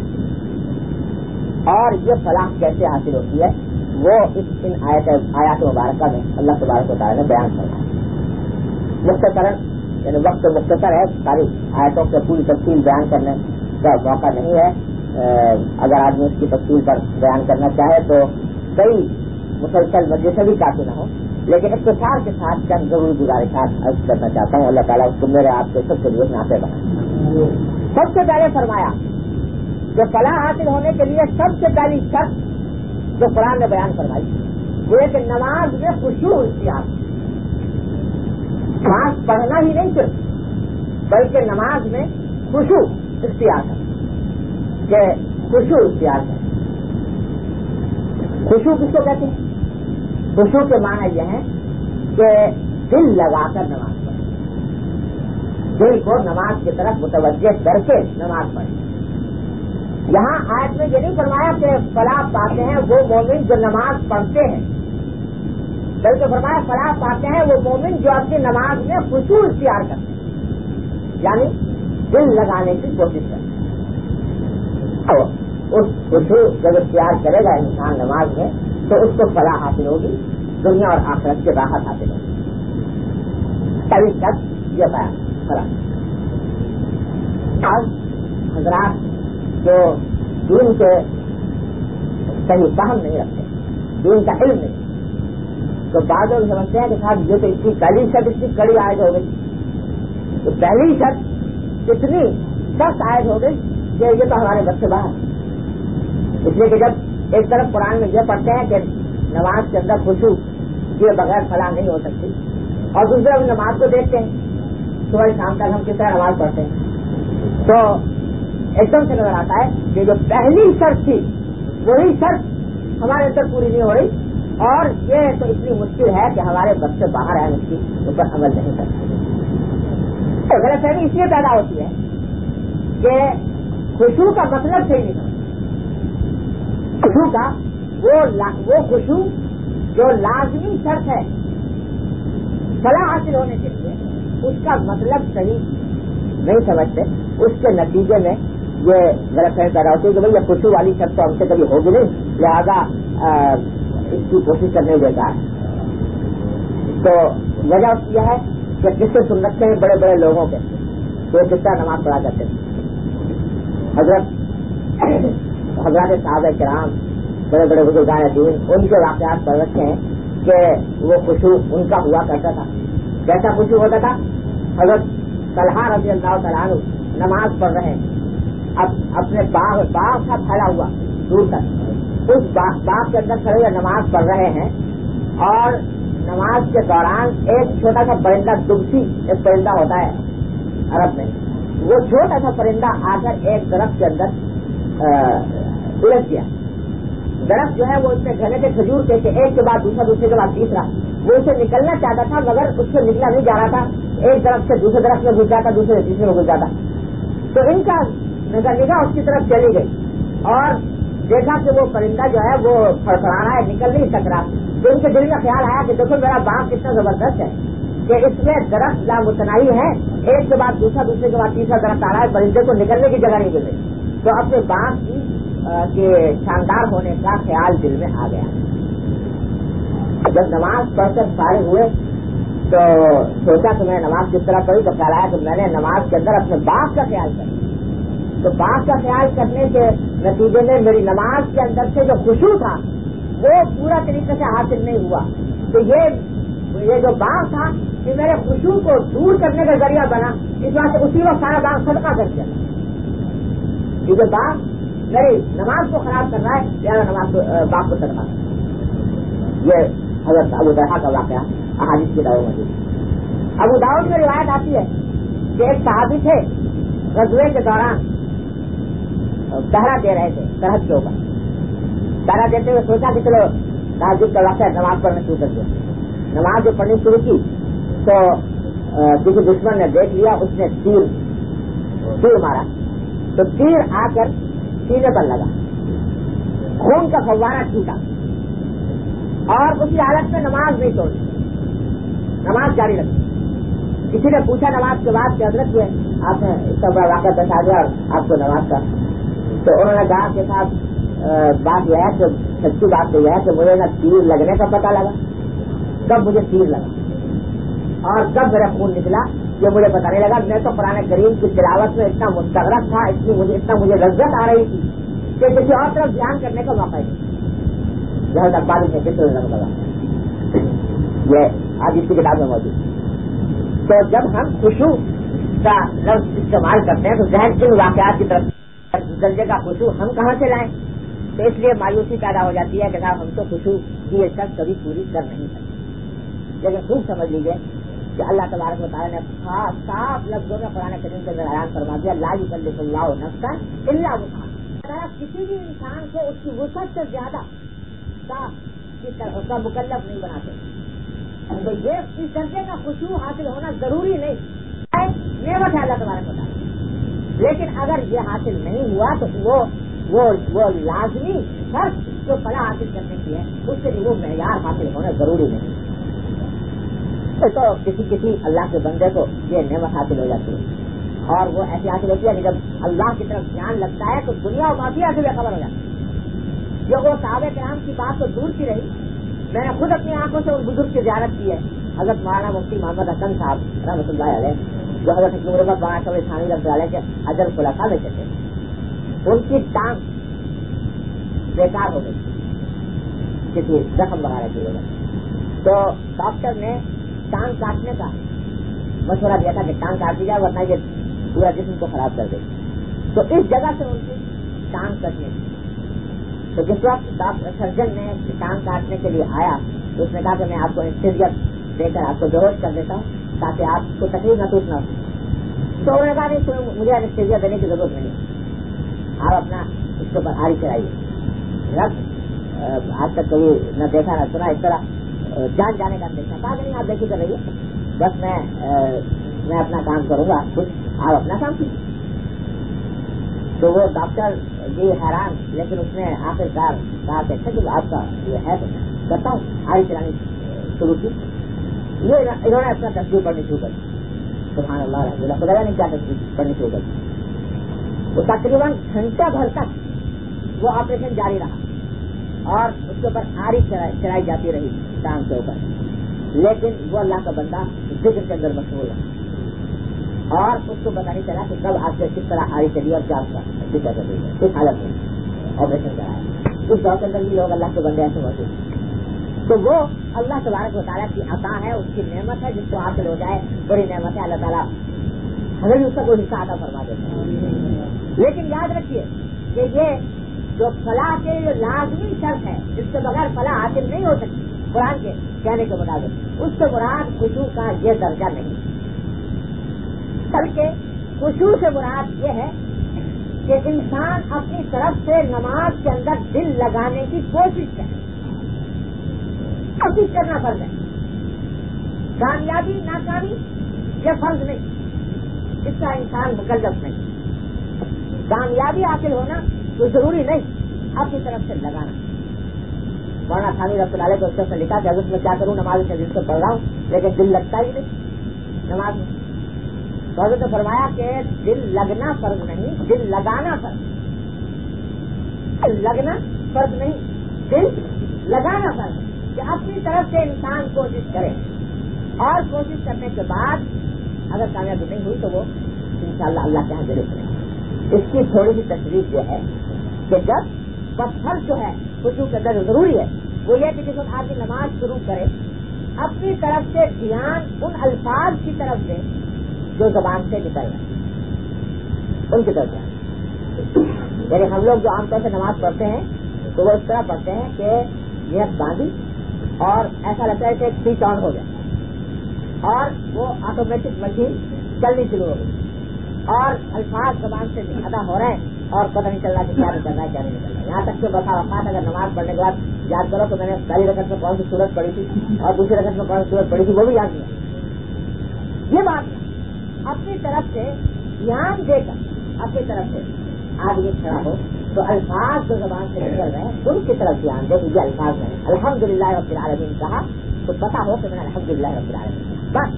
اور یہ فلاح کیسے حاصل ہوتی ہے وہ اس ان آیات آیات مبارکہ میں اللہ تبارک و تعالیٰ نے بیان کرنا ہے. مختصراً یعنی وقت مختصر ہے, ساری آیتوں کے پوری تفصیل بیان کرنے کا موقع نہیں ہے. اگر آدمی اس کی تفصیل پر بیان کرنا چاہے تو کئی مسلسل وجہ سے بھی کافی نہ ہو, لیکن اختصار کے ساتھ چند ضروری گزارشات عرض کرنا چاہتا ہوں. اللہ تعالیٰ اس کو میرے آپ کے سب کے لیے نافع بنائے. سب سے پہلے فرمایا کہ فلاح حاصل ہونے کے لیے سب سے پہلی شرط جو قرآن نے بیان فرمائی وہ ہے کہ نماز میں خشوع اختیار, نماز پڑھنا ہی نہیں صرف بلکہ نماز میں خشوع اختیار ہے کہ خشوع اختیار ہے. खुशू किसको कहते हैं? खुशू के माने यह है कि दिल लगाकर नमाज पढ़े, दिल को नमाज की तरफ मुतवज्जह करके नमाज पढ़े। यहाँ आयत में ये नहीं फरमाया कि फलाह पाते हैं वो मोमिन जो नमाज पढ़ते हैं, बल्कि फरमाया फलाह पाते हैं वो मोमिन जो अपनी नमाज में खुशू इख्तियार करते हैं, यानी दिल लगाने की कोशिश करते हैं। और उस खुशू जब इख्तियार करेगा इंसान नमाज में तो उसको फलाह हासिल होगी, दुनिया और आखिरत की राहत हासिल होगी। तभी तक ये बयान खरा। आज हजरात जो दीन के सही फहम नहीं रखते, दीन का इल्म नहीं, तो बाद लोग समझते हैं कि साहब ये तो इसकी पहली शर्त इतनी कड़ी आयत हो गई, तो पहली शर्त इतनी सख्त आयत हो गई कि ये तो हमारे बस से बाहर। इसलिए कि जब एक तरफ कुरान में ये पढ़ते हैं कि नमाज के अंदर खुशू के बगैर फलाह नहीं हो सकती, और दूसरे तरफ नमाज को देखते हैं सुबह शाम तक हम किस तरह नमाज पढ़ते हैं, तो एकदम से नजर आता है कि जो पहली शर्त थी वही शर्त हमारे अंदर पूरी नहीं हो रही, और ये तो इतनी मुश्किल है कि हमारे बस से बाहर है, उसकी ऊपर अमल नहीं करते। तो गलतफहमी इसलिए पैदा होती है कि खुशू का मतलब सही नहीं समझ। खुशू का वो वो खुशू जो लाजमी शर्त है फलाह हासिल होने के लिए, उसका मतलब सही नहीं समझते, उसके नतीजे में ये गलतफहमी पैदा होती है कि भाई ये खुशू वाली शर्त तो हमसे कभी होगी नहीं, लिहाजा इसकी कोशिश करने बेकार है। तो वजह यह है कि किससे सुन रखे हैं बड़े बड़े लोगों के, तो किस तरह नमाज पढ़ा करते हैं। हजरत हजरत साहब किराम बड़े बड़े बुजुर्गान दीन, उनके वाकयात पढ़ रखे हैं कि वो खुशू उनका हुआ करता था। कैसा खुशू होता था? हजरत तलहा रज़ी अल्लाह तआला अन्हु नमाज पढ़ रहे हैं, अब अपने बाग बाग था फैला हुआ दूर तक, उस बाग, बाग के अंदर खड़े हुए नमाज पढ़ रहे हैं, और नमाज के दौरान एक छोटा सा परिंदा, दुबसी एक परिंदा होता है अरब में, वो छोटा सा परिंदा आकर एक दरख्त के अंदर उलझ गया। दरख्त जो है वो उसमें घने के खजूर के एक के बाद दूसरा, दूसरे के बाद तीसरा, वो उसे निकलना चाहता था मगर उससे निकला नहीं जा रहा था, एक दरख्त से दूसरे दरख्त में घुस जाता, दूसरे से तीसरे में घुस जाता। तो इनका निगाह उसकी तरफ चली गई और देखा कि वो परिंदा जो है वो फड़फड़ा रहा है, निकल नहीं सक रहा। तो उनके दिल में ख्याल आया कि देखो मेरा बाग कितना जबरदस्त है कि इसमें दरख्त लामुतनाही है, एक के बाद दूसरा, दूसरे के बाद तीसरा दरख्त आ रहा है, परिंदे को निकलने की जगह नहीं मिल रही। तो अपने बाग की के शानदार होने का ख्याल दिल में आ गया। जब नमाज पढ़कर फारिग हुए तो सोचा कि मैं नमाज किस तरह पढ़ी, तो ख्याल आया कि मैंने नमाज के अंदर अपने बाप का ख्याल कर, तो बाप का ख्याल करने के नतीजे में मेरी नमाज के अंदर से जो खुशू था वो पूरा तरीके से हासिल नहीं हुआ। तो ये ये जो बाप था कि मेरे खुशू को दूर करने का जरिया बना, इस बात से उसी वक्त सारा बाप सदका कर दिया। ये बाप मेरी नमाज को खराब कर रहा है, यार नमाज को बाप को सदका कर। ये हज़रत अबू दरहा का वाक़या अहादीस की दाव मौजूद। अबू दाऊद में रिवायत आती है कि एक सहाबी थे, ग़ज़वे के दौरान पहरा दे रहे थे सरहद के ऊपर। पहरा देते हुए सोचा कि चलो तहज्जुद का वाक़या नमाज पढ़ना शुरू कर दिया। नमाज जो पढ़नी शुरू की तो किसी दुश्मन ने देख लिया, उसने तीर तीर मारा, तो तीर आकर सीने पर लगा, खून का फव्वारा छूटा, और उसी हालत में नमाज नहीं तोड़ी, नमाज जारी रखी। किसी ने पूछा नमाज के बाद कि हज़रत ये आपने इसका बड़ा वाक़या बता दिया और आपको नमाज का, तो उन्होंने कहा कि साहब बात यह है कि सच्ची बात तो यह है कि मुझे ना तीर लगने का पता लगा, कब मुझे तीर लगा और कब मेरा खून निकला ये मुझे पता नहीं लगा। मैं तो कुरान करीम की तिलावत में इतना मुस्तगरक था, इतनी मुझे इतना मुझे लज्जत आ रही थी कि किसी और तरफ ध्यान करने का मौका नहीं। यह अखबार में किस लगा ये आज इसकी किताब में मौजूद। तो जब हम खुशू का लफ्ज इस्तेमाल करते हैं तो जहन किन वाक़यात की तरफ दर्जे का खुशू हम कहाँ से लाएं, तो इसलिए मायूसी पैदा हो जाती है कि साहब हम तो खुशू की ये शर्त कभी पूरी कर नहीं सकते। लेकिन खूब समझ लीजिए कि अल्लाह तबारक व तआला ने साफ साफ लफ्जों में कुरान करीम के बयान फरमा दिया, ला युकल्लिफुल्लाहु नफ्सन इल्ला वुसअहा। किसी भी इंसान को उसकी वुसअत से ज्यादा کا کا مکلف نہیں بناتے. تو یہ اس درجے کا خشوع حاصل ہونا ضروری نہیں، نعمت ہے اللہ تبارک و تعالیٰ. لیکن اگر یہ حاصل نہیں ہوا تو وہ وہ وہ لازمی شرط جو فلاح حاصل کرنے کی ہے اس کے لیے وہ معیار حاصل ہونا ضروری نہیں. تو کسی کسی اللہ کے بندے کو یہ نعمت حاصل ہو جاتی ہے اور وہ ایسی حاصل ہوتی ہے کہ جب اللہ کی طرف دھیان لگتا ہے تو دنیا و معافیہ سے بے خبر ہو جاتی ہے. جو وہ صحابہ کرام کی بات تو دور کی رہی، میں نے خود اپنی آنکھوں سے ان بزرگ کی زیارت کی ہے. حضرت مولانا مفتی محمد حسن صاحب رحمۃ اللہ علیہ جو حضرت حکیم الامت بابا صاحب ثانوی رحمۃ اللہ علیہ کے اجل خلفاء میں سے تھے، ان کی ٹانگ بیکار ہو گئی کسی زخم وغیرہ کی وجہ سے. تو ڈاکٹر نے ٹانگ کاٹنے کا مشورہ دیا تھا کہ ٹانگ کاٹ دی جائے ورنہ یہ پورا جسم کو خراب کر دے. تو اس جگہ سے ان کی ٹانگ کٹنے کی. تو جس وقت سرجن نے ٹانگ کاٹنے کے لیے آیا تو اس نے کہا کہ میں آپ کو انسٹیریٹ دے کر آپ کو بیہوش کر دیتا ہوں تاکہ آپ کو تکلیف محسوس نہ ہو. تو انہوں نے کہا نہیں مجھے انسٹیریٹ دینے کی ضرورت نہیں، آپ اپنا اس کے اوپر آری چڑھائیے. رب آج تک کبھی نہ دیکھا نہ سنا اس طرح جان جانے کا دیکھا. کہا کہ نہیں آپ دیکھی کر رہیے، بس میں میں اپنا کام کروں گا، کچھ آپ اپنا کام کیجیے. تو وہ ڈاکٹر جی حیران، لیکن اس نے آخر کار کہا کہ اچھا آپ کا یہ ہے تو کرتا ہوں. آری چلانی شروع کی. یہ انہوں نے اپنا تصویر پڑھنی شروع کر دی. سبحان اللہ رحمۃ اللہ خدا نے کیا تصویر پڑھنی شروع کر دی. وہ تقریباً گھنٹہ بھر تک وہ آپریشن جاری رہا اور اس کے اوپر آری چڑھائی جاتی رہی ٹانگ کے اوپر. لیکن وہ اللہ کا بندہ ذکر کے اندر مشغول ہے اور اس کو پتا نہیں چلا کہ کب آپ سے کس طرح آئی چلی اور کیا ذکر کر رہی ہے. اس حالت میں آپریشن کرایا. اس دور کے اندر بھی لوگ اللہ کے بندے ایسے موجود ہیں. تو وہ اللہ تبارک و تعالیٰ کی عطا ہے، اس کی نعمت ہے، جس کو حاصل ہو جائے بڑی نعمت ہے. اللہ تعالیٰ ہمیں بھی اس کا کوئی حصہ عطا فرما دیتے ہیں. لیکن یاد رکھیے کہ یہ جو فلاح کے جو لازمی شرط ہے جس کے بغیر فلاح حاصل نہیں ہو سکتی قرآن کے کہنے کے مطابق، اس سے مراد خشوع کا یہ درجہ نہیں، بلکہ خشوع سے مراد یہ ہے کہ انسان اپنی طرف سے نماز کے اندر دل لگانے کی کوشش کرے. کوشش کرنا فرض ہے، کامیابی ناکامی یہ فرض نہیں، اس کا انسان مکلف نہیں. کامیابی حاصل ہونا تو ضروری نہیں، اپنی طرف سے لگانا. مولانا ثانوی رحمۃ اللہ علیہ کو اس نے لکھا کہ اگر میں کیا کروں نماز سے دل سے پڑھ رہا ہوں لیکن دل لگتا ہی نہیں نماز میں. تو حضرت نے فرمایا کہ دل لگنا فرض نہیں، دل لگانا فرض. لگنا فرض نہیں، دل لگانا فرض ہے کہ اپنی طرف سے انسان کوشش کرے اور کوشش کرنے کے بعد اگر کامیابی نہیں ہوئی تو وہ انشاءاللہ اللہ کے یہاں ضرور کرے. اس کی تھوڑی سی تشریح یہ ہے کہ جب پتھر جو ہے خشوع کے اندر ضروری ہے وہ یہ کہ جس وقت آدمی نماز شروع کرے اپنی طرف سے دھیان ان الفاظ کی طرف دے جو زبان سے نکل رہے ہیں ان کی طرف دے. یعنی ہم لوگ جو عام طور سے نماز پڑھتے ہیں تو وہ اس طرح پڑھتے ہیں کہ نیت باندھی اور ایسا لگتا ہے کہ سوئچ آن ہو جائے اور وہ آٹومیٹک مشین چلنی شروع ہو گئی اور الفاظ زبان سے ادا ہو رہے ہیں اور پتہ نہیں چل رہا کہ کیا نکل رہا ہے کیا نہیں نکل رہا ہے. یہاں تک کہ بسا اوقات اگر نماز پڑھنے کے بعد یاد کرو تو میں نے پہلی رکعت میں کون سی سورت پڑھی تھی اور دوسری رکعت میں کون سی سورت پڑھی تھی وہ بھی یاد نہیں. یہ بات اپنی طرف سے دھیان دے کر اپنی طرف سے آدمی کھڑا ہو تو الفاظ جو زبان سے نکل رہے ہیں ان کی طرف دھیان دے. یہ الفاظ میں الحمدللہ رب العالمین کہا تو پتا ہو کہ میں نے الحمدللہ رب العالمین بس.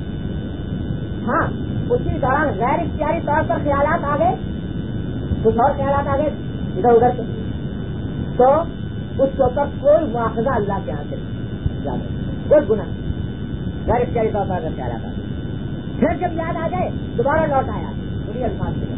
ہاں اسی دوران غیر اختیاری طور پر خیالات آ گئے، کچھ اور خیالات آ گئے ادھر ادھر کے، تو اس کے اوپر کوئی مواخذہ اللہ کے یہاں سے نہیں، کوئی گناہ غیر اختیاری طور پر اگر خیالات آ گئے. پھر جب یاد آ جائے دوبارہ لوٹ آیا انہیں الفاظ سے،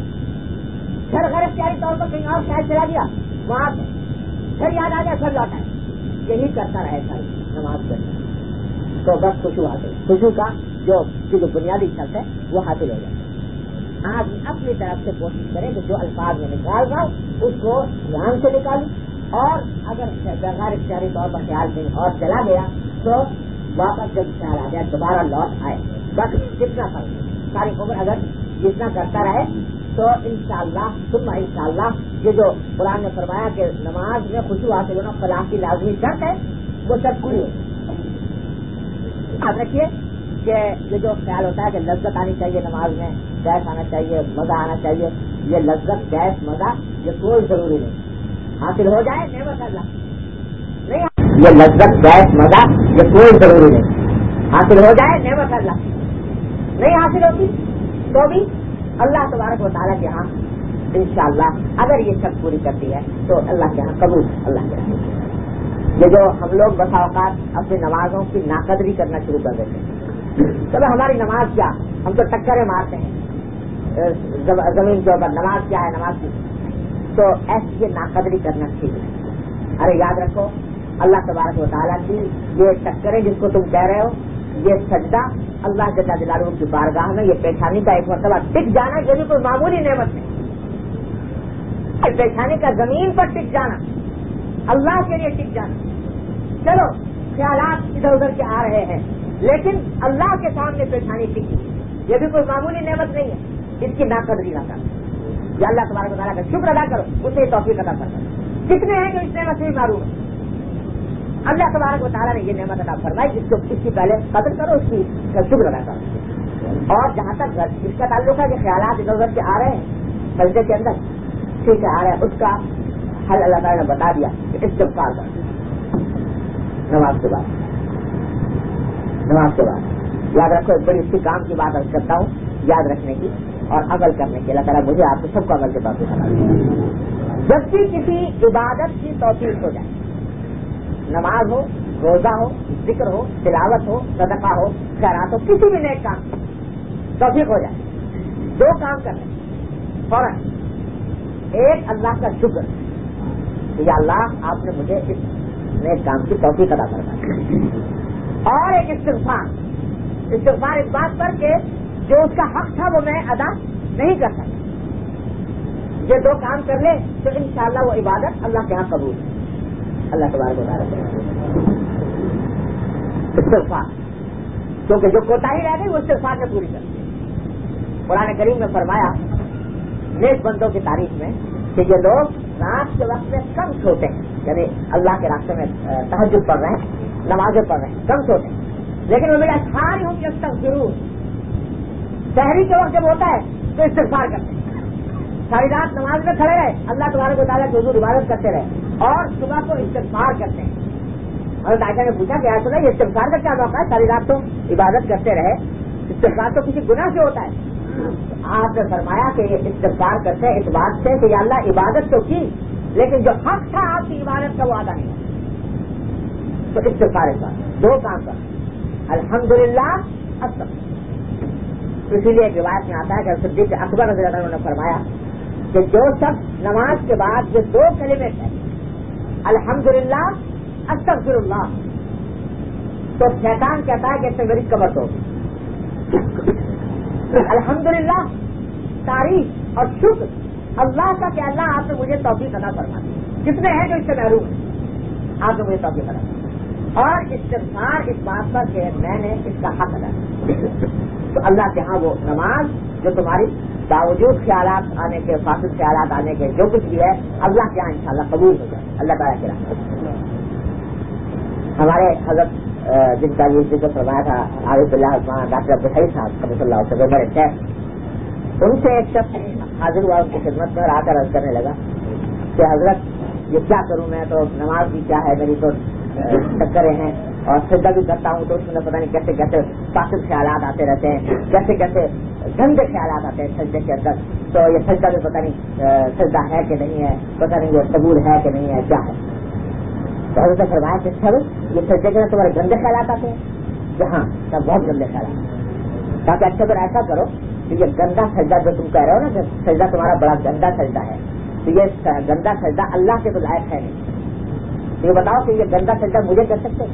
پھر غیر اختیاری طور پر کہیں اور خیال چلا دیا وہاں سے، پھر یاد آ گیا پھر لوٹ آیا. یہی کرتا رہے ساری نماز پڑھنا تو بس خشوع حاصل، خشوع کا جو جو بنیادی شرط ہے وہ حاصل ہو جائے. آدمی اپنی طرف سے کوشش کرے کہ جو الفاظ میں نکال رہا ہوں اس کو دھیان سے نکالوں اور اگر غیر اختیاری طور پر خیال کہیں اور چلا گیا تو واپس جب خیال آ جائے دوبارہ لوٹ آئے. بس کتنا فرق ساری عمر اگر جتنا کرتا رہے تو انشاءاللہ ثم انشاءاللہ یہ جو قرآن نے فرمایا کہ نماز میں خشوع حاصل ہونا فلاح کی لازمی شرط ہے وہ سب پوری ہوتی ہے. یاد رکھیے کہ یہ جو خیال ہوتا ہے کہ لذت آنی چاہیے نماز میں, گیس آنا چاہیے, مزہ آنا چاہیے, یہ لذت گیس مزہ یہ کوئی ضروری نہیں. حاصل ہو جائے نعمت اللہ نہیں, یہ لذت گیس مزہ یہ کوئی ضروری نہیں. حاصل ہو جائے نعمت اللہ نہیں حاصل ہوتی تو بھی اللہ تبارک و تعالیٰ کے ہاں انشاءاللہ اگر یہ شک پوری کرتی ہے تو اللہ کے ہاں قبول اللہ کے ہاں. یہ جو ہم لوگ بسا اوقات اپنی نمازوں کی ناقدری کرنا شروع کر دیتے ہیں, چلو ہماری نماز کیا, ہم تو ٹکریں مارتے ہیں زمین کے اوپر, نماز کیا ہے نماز کی, تو ایسی یہ ناقدری کرنا ٹھیک ہے. ارے یاد رکھو اللہ تبارک و تعالیٰ کی یہ ٹکریں جس کو تم کہہ رہے ہو, یہ سجدہ اللہ جل جلالہ کی بارگاہ میں یہ پیشانی کا ایک مرتبہ ٹک جانا یہ بھی کوئی معمولی نعمت نہیں. پیشانی کا زمین پر ٹک جانا اللہ کے لیے ٹک جانا. چلو خیالات ادھر ادھر کے آ رہے ہیں لیکن اللہ کے سامنے پیشانی ٹکی یہ بھی کوئی معمولی نعمت نہیں ہے. اس کی ناقدری نہ کرو, یا اللہ تبارک و تعالیٰ کا شکر ادا کرو, اسے توفیق ادا کرو. کتنے ہیں جو اس نعمت سے بھی معروف ہے. اللہ تبارک و تعالیٰ نے یہ نعمت ادا فرمائی جس کو اس کی پہلے قدر کرو, اس کی شکر ادا کرو. اور جہاں تک اس کا تعلق ہے کہ خیالات ادھر ادھر کے آ رہے ہیں سجدے کے اندر ٹھیک ہے آ رہا ہے, اس کا حل اللہ تعالیٰ نے بتا دیا کہ استغفار کرو نماز کے بعد. نماز کے بعد یاد رکھو, ایک بڑی اسی کام کی بات عرض کرتا ہوں یاد رکھنے کی اور عمل کرنے کی. اللہ تعالیٰ مجھے آپ کو سب کو عمل کے بعد بتا دیا. جب بھی کسی عبادت کی توفیق ہو جائے, نماز ہو, روزہ ہو, ذکر ہو, تلاوت ہو, صدقہ ہو, خیرات ہو, کسی بھی نیک کام توفیق ہو جائے, دو کام کرنے فوراً. ایک اللہ کا شکر کہ یا اللہ آپ نے مجھے اس نیک کام کی توفیق ادا کروائی, اور ایک استغفار. استغفار اس بات پر کہ جو اس کا حق تھا وہ میں ادا نہیں کر سکتا. یہ دو کام کر لے تو انشاءاللہ وہ عبادت اللہ کے ہاں قبول ہے. اللہ تبارک و تعالیٰ استغفار, کیونکہ جو کوتاہی رہ گئی وہ استغفار سے پوری کرتی ہے. قرآن کریم میں فرمایا نیک بندوں کی تاریخ میں کہ یہ لوگ رات کے وقت میں کم سوتے ہیں, یعنی اللہ کے راستے میں تہجد پڑھ رہے ہیں, نمازیں پڑھ رہے ہیں, کم سوتے ہیں, لیکن وہ میرا ساری ہوں کہ اب تک ضرور شہری کے وقت جب ہوتا ہے تو استغفار کرتے ہیں. ساری رات نماز میں کھڑے رہے, اللہ تبارک و تعالیٰ کی حضور عبادت کرتے رہے, اور صبح کو استغفار کرتے ہیں. حضرت عائشہ نے پوچھا کہ ایسا نہیں, یہ استغفار کا کیا موقع ہے, ساری رات تو عبادت کرتے رہے, استغفار تو کسی گناہ سے ہوتا ہے. آپ نے فرمایا کہ یہ استغفار کرتے ہیں اس بات سے کہ یا اللہ عبادت تو کی لیکن جو حق تھا آپ کی عبادت کا وہ ادا نہیں ہوا. تو استغفار اس بات دو کام کر الحمدللہ استغفر. اسی لیے ایک روایت میں آتا ہے کہ صدیق اکبر رضی اللہ عنہ نے فرمایا کہ جو شخص نماز کے بعد یہ دو کلمے ہے الحمدللہ استغفر اللہ, تو شیطان کہتا ہے کہ اس سے میری کمر توڑ. الحمدللہ تعریف اور شکر اللہ کا کہ اللہ آپ نے مجھے توفیق عطا فرما دی. کتنے ہیں جو اس سے محروم ہیں, آپ نے مجھے توفیق عطا فرما. اور استغفار اس بات پر کہ میں نے اس کا حق ادا کیا, تو اللہ کے ہاں وہ نماز جو تمہاری باوجود خیالات آنے کے, فاسد خیالات آنے کے, جو کچھ بھی ہے اللہ کے ہاں انشاءاللہ قبول ہو جائے. اللہ تعالیٰ کے رحمت. ہمارے حضرت جن کا یہ ذکر فرمایا تھا عارف اللہ ڈاکٹر عبدالحی صاحب رحمۃ اللہ سے بڑے شیخ, ان سے ایک شخص حاضر ہوا ان کی خدمت میں اور آ کر عرض کرنے لگا کہ حضرت یہ کیا کروں, میں تو نماز بھی کیا ہے میری تو چکریں ہیں اور سجدہ بھی کرتا ہوں تو اس میں پتہ نہیں کیسے کیسے فاسد خیالات آتے رہتے ہیں, کیسے کیسے گندے خیالات آتے ہیں سجدے کے اندر, تو یہ سجدہ بھی پتہ نہیں سجدہ ہے کہ نہیں ہے, پتہ نہیں یہ قبول ہے کہ نہیں ہے, کیا ہے. تو حضرت نے فرمایا کہ سر یہ سجدے کے تمہارے گندے خیالات آتے ہیں کہ ہاں سب بہت گندے خیالات ہیں. تاکہ اچھا پھر ایسا کرو کہ یہ گندا سجدہ جو تم کہہ رہے ہو نا کہ سجدہ تمہارا بڑا گندا سجدہ ہے, تو یہ گندا سجدہ اللہ کے تو لائق ہے نہیں. تو یہ بتاؤ کہ یہ گندا سجدہ مجھے کر سکتے,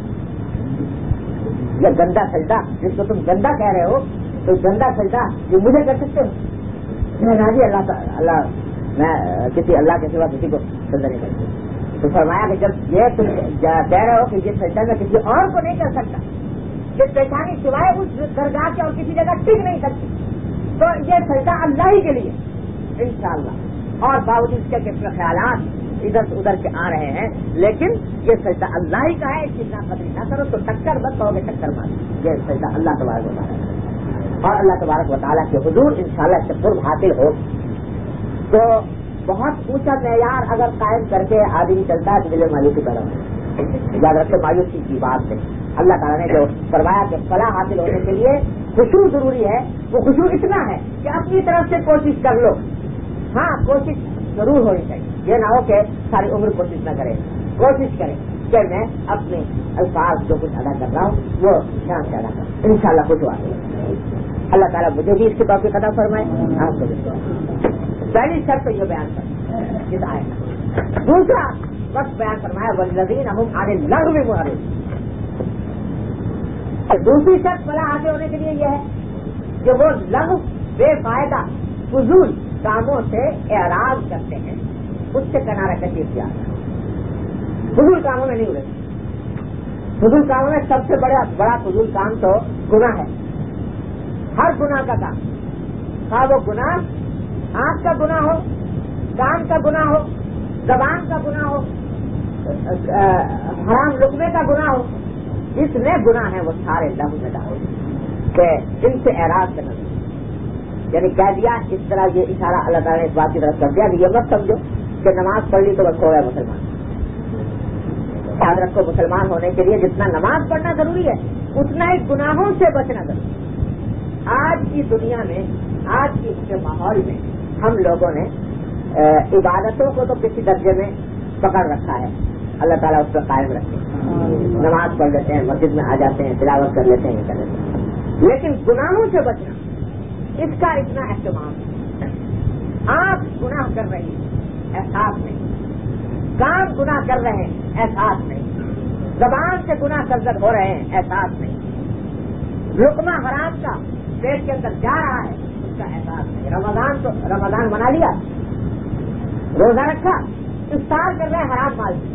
یہ گندا سجدہ جس کو تم گندا کہہ رہے ہو تو گندا سجدہ یہ مجھے کر سکتے ہو؟ میں جی اللہ اللہ میں کسی اللہ کے سوا کسی کو سجدہ نہیں کرتی. تو فرمایا کہ جب یہ تم کہہ رہے ہو کہ یہ سجدہ میں کسی اور کو نہیں کر سکتا, یہ پیشانی سوائے اس درگاہ کے اور کسی جگہ ٹک نہیں سکتی, تو یہ سجدہ اللہ ہی کے لیے انشاءاللہ. اور باوجود اس کے کس میں خیالات ادھر سے ادھر کے آ رہے ہیں، لیکن یہ سجدہ اللہ ہی کا ہے، اس کی ناقدری نہ کرو تو ٹکر بس کہو گے ٹکر مار، یہ سجدہ اللہ تبارک و تعالیٰ ہے، اور اللہ تبارک و تعالیٰ کے حضور انشاءاللہ اس سے قرب حاصل ہو تو بہت اونچا معیار اگر قائم کر کے آدمی چلتا ہے تو دل مایوسی پیدا ہوتی ہے۔ یاد رکھے مایوسی کی بات ہے، اللہ تعالیٰ نے جو فرمایا کہ فلاح حاصل ہونے کے لیے خشوع ضروری ہے، وہ خشوع اتنا ہے کہ اپنی طرف سے کوشش کر لو، ہاں کوشش ضرور ہونی چاہیے، یہ نہ ہو کہ ساری عمر کوشش نہ کرے، کوشش کریں کہ میں اپنے الفاظ جو کچھ ادا کر رہا ہوں وہ دھیان سے ادا کروں، انشاءاللہ خوش ہوا۔ اللہ تعالیٰ مجھے بھی اس کی توفیق عطا فرمائے، آپ کو بھی۔ پہلی شرط یہ بیان کر اس آئے گا، دوسرا وقت بیان فرمایا والذین هم عن اللغو معرضون، دوسری شرط بلا آگے ہونے کے لیے یہ ہے کہ وہ لغو بے فائدہ فضول کاموں سے اعراض کرتے ہیں، اس سے کنارہ کشی اختیار کرتے، فضول کاموں میں نہیں اڑتے۔ فضول کاموں میں سب سے بڑا بڑا فضول کام تو گناہ ہے، ہر گناہ کا کام، ہاں وہ گناہ آنکھ کا گناہ ہو، کان کا گناہ ہو، زبان کا گناہ ہو، حرام لقمے کا گناہ ہو، جس میں گناہ ہے وہ سارے لغو میں داخل کہ ان سے اعراض کرنا، یعنی کہہ دیا اس طرح یہ اشارہ اللہ تعالیٰ نے اس بات کی طرف کر دیا کہ یہ مت سمجھو کہ نماز پڑھ لی تو بس ہو گیا مسلمان۔ یاد رکھو مسلمان ہونے کے لیے جتنا نماز پڑھنا ضروری ہے اتنا ہی گناہوں سے بچنا ضروری ہے۔ آج کی دنیا میں، آج کے ماحول میں ہم لوگوں نے عبادتوں کو تو کسی درجے میں پکڑ رکھا ہے، اللہ تعالیٰ اس پر قائم رکھے، نماز پڑھ لیتے ہیں، مسجد میں آ جاتے ہیں، تلاوت کر لیتے ہیں، یہ کر لیتے ہیں، لیکن گناہوں سے بچنا اس کا اتنا اہتمام ہے۔ آپ گناہ کر رہی ہیں احساس نہیں، کان گناہ کر رہے ہیں احساس نہیں، زبان سے گناہ سرزد ہو رہے ہیں احساس نہیں، لقمہ حرام کا پیٹ کے اندر جا رہا ہے اس کا احساس نہیں۔ رمضان تو رمضان منا لیا، روزہ رکھا، افطار کر رہے حرام مال سے،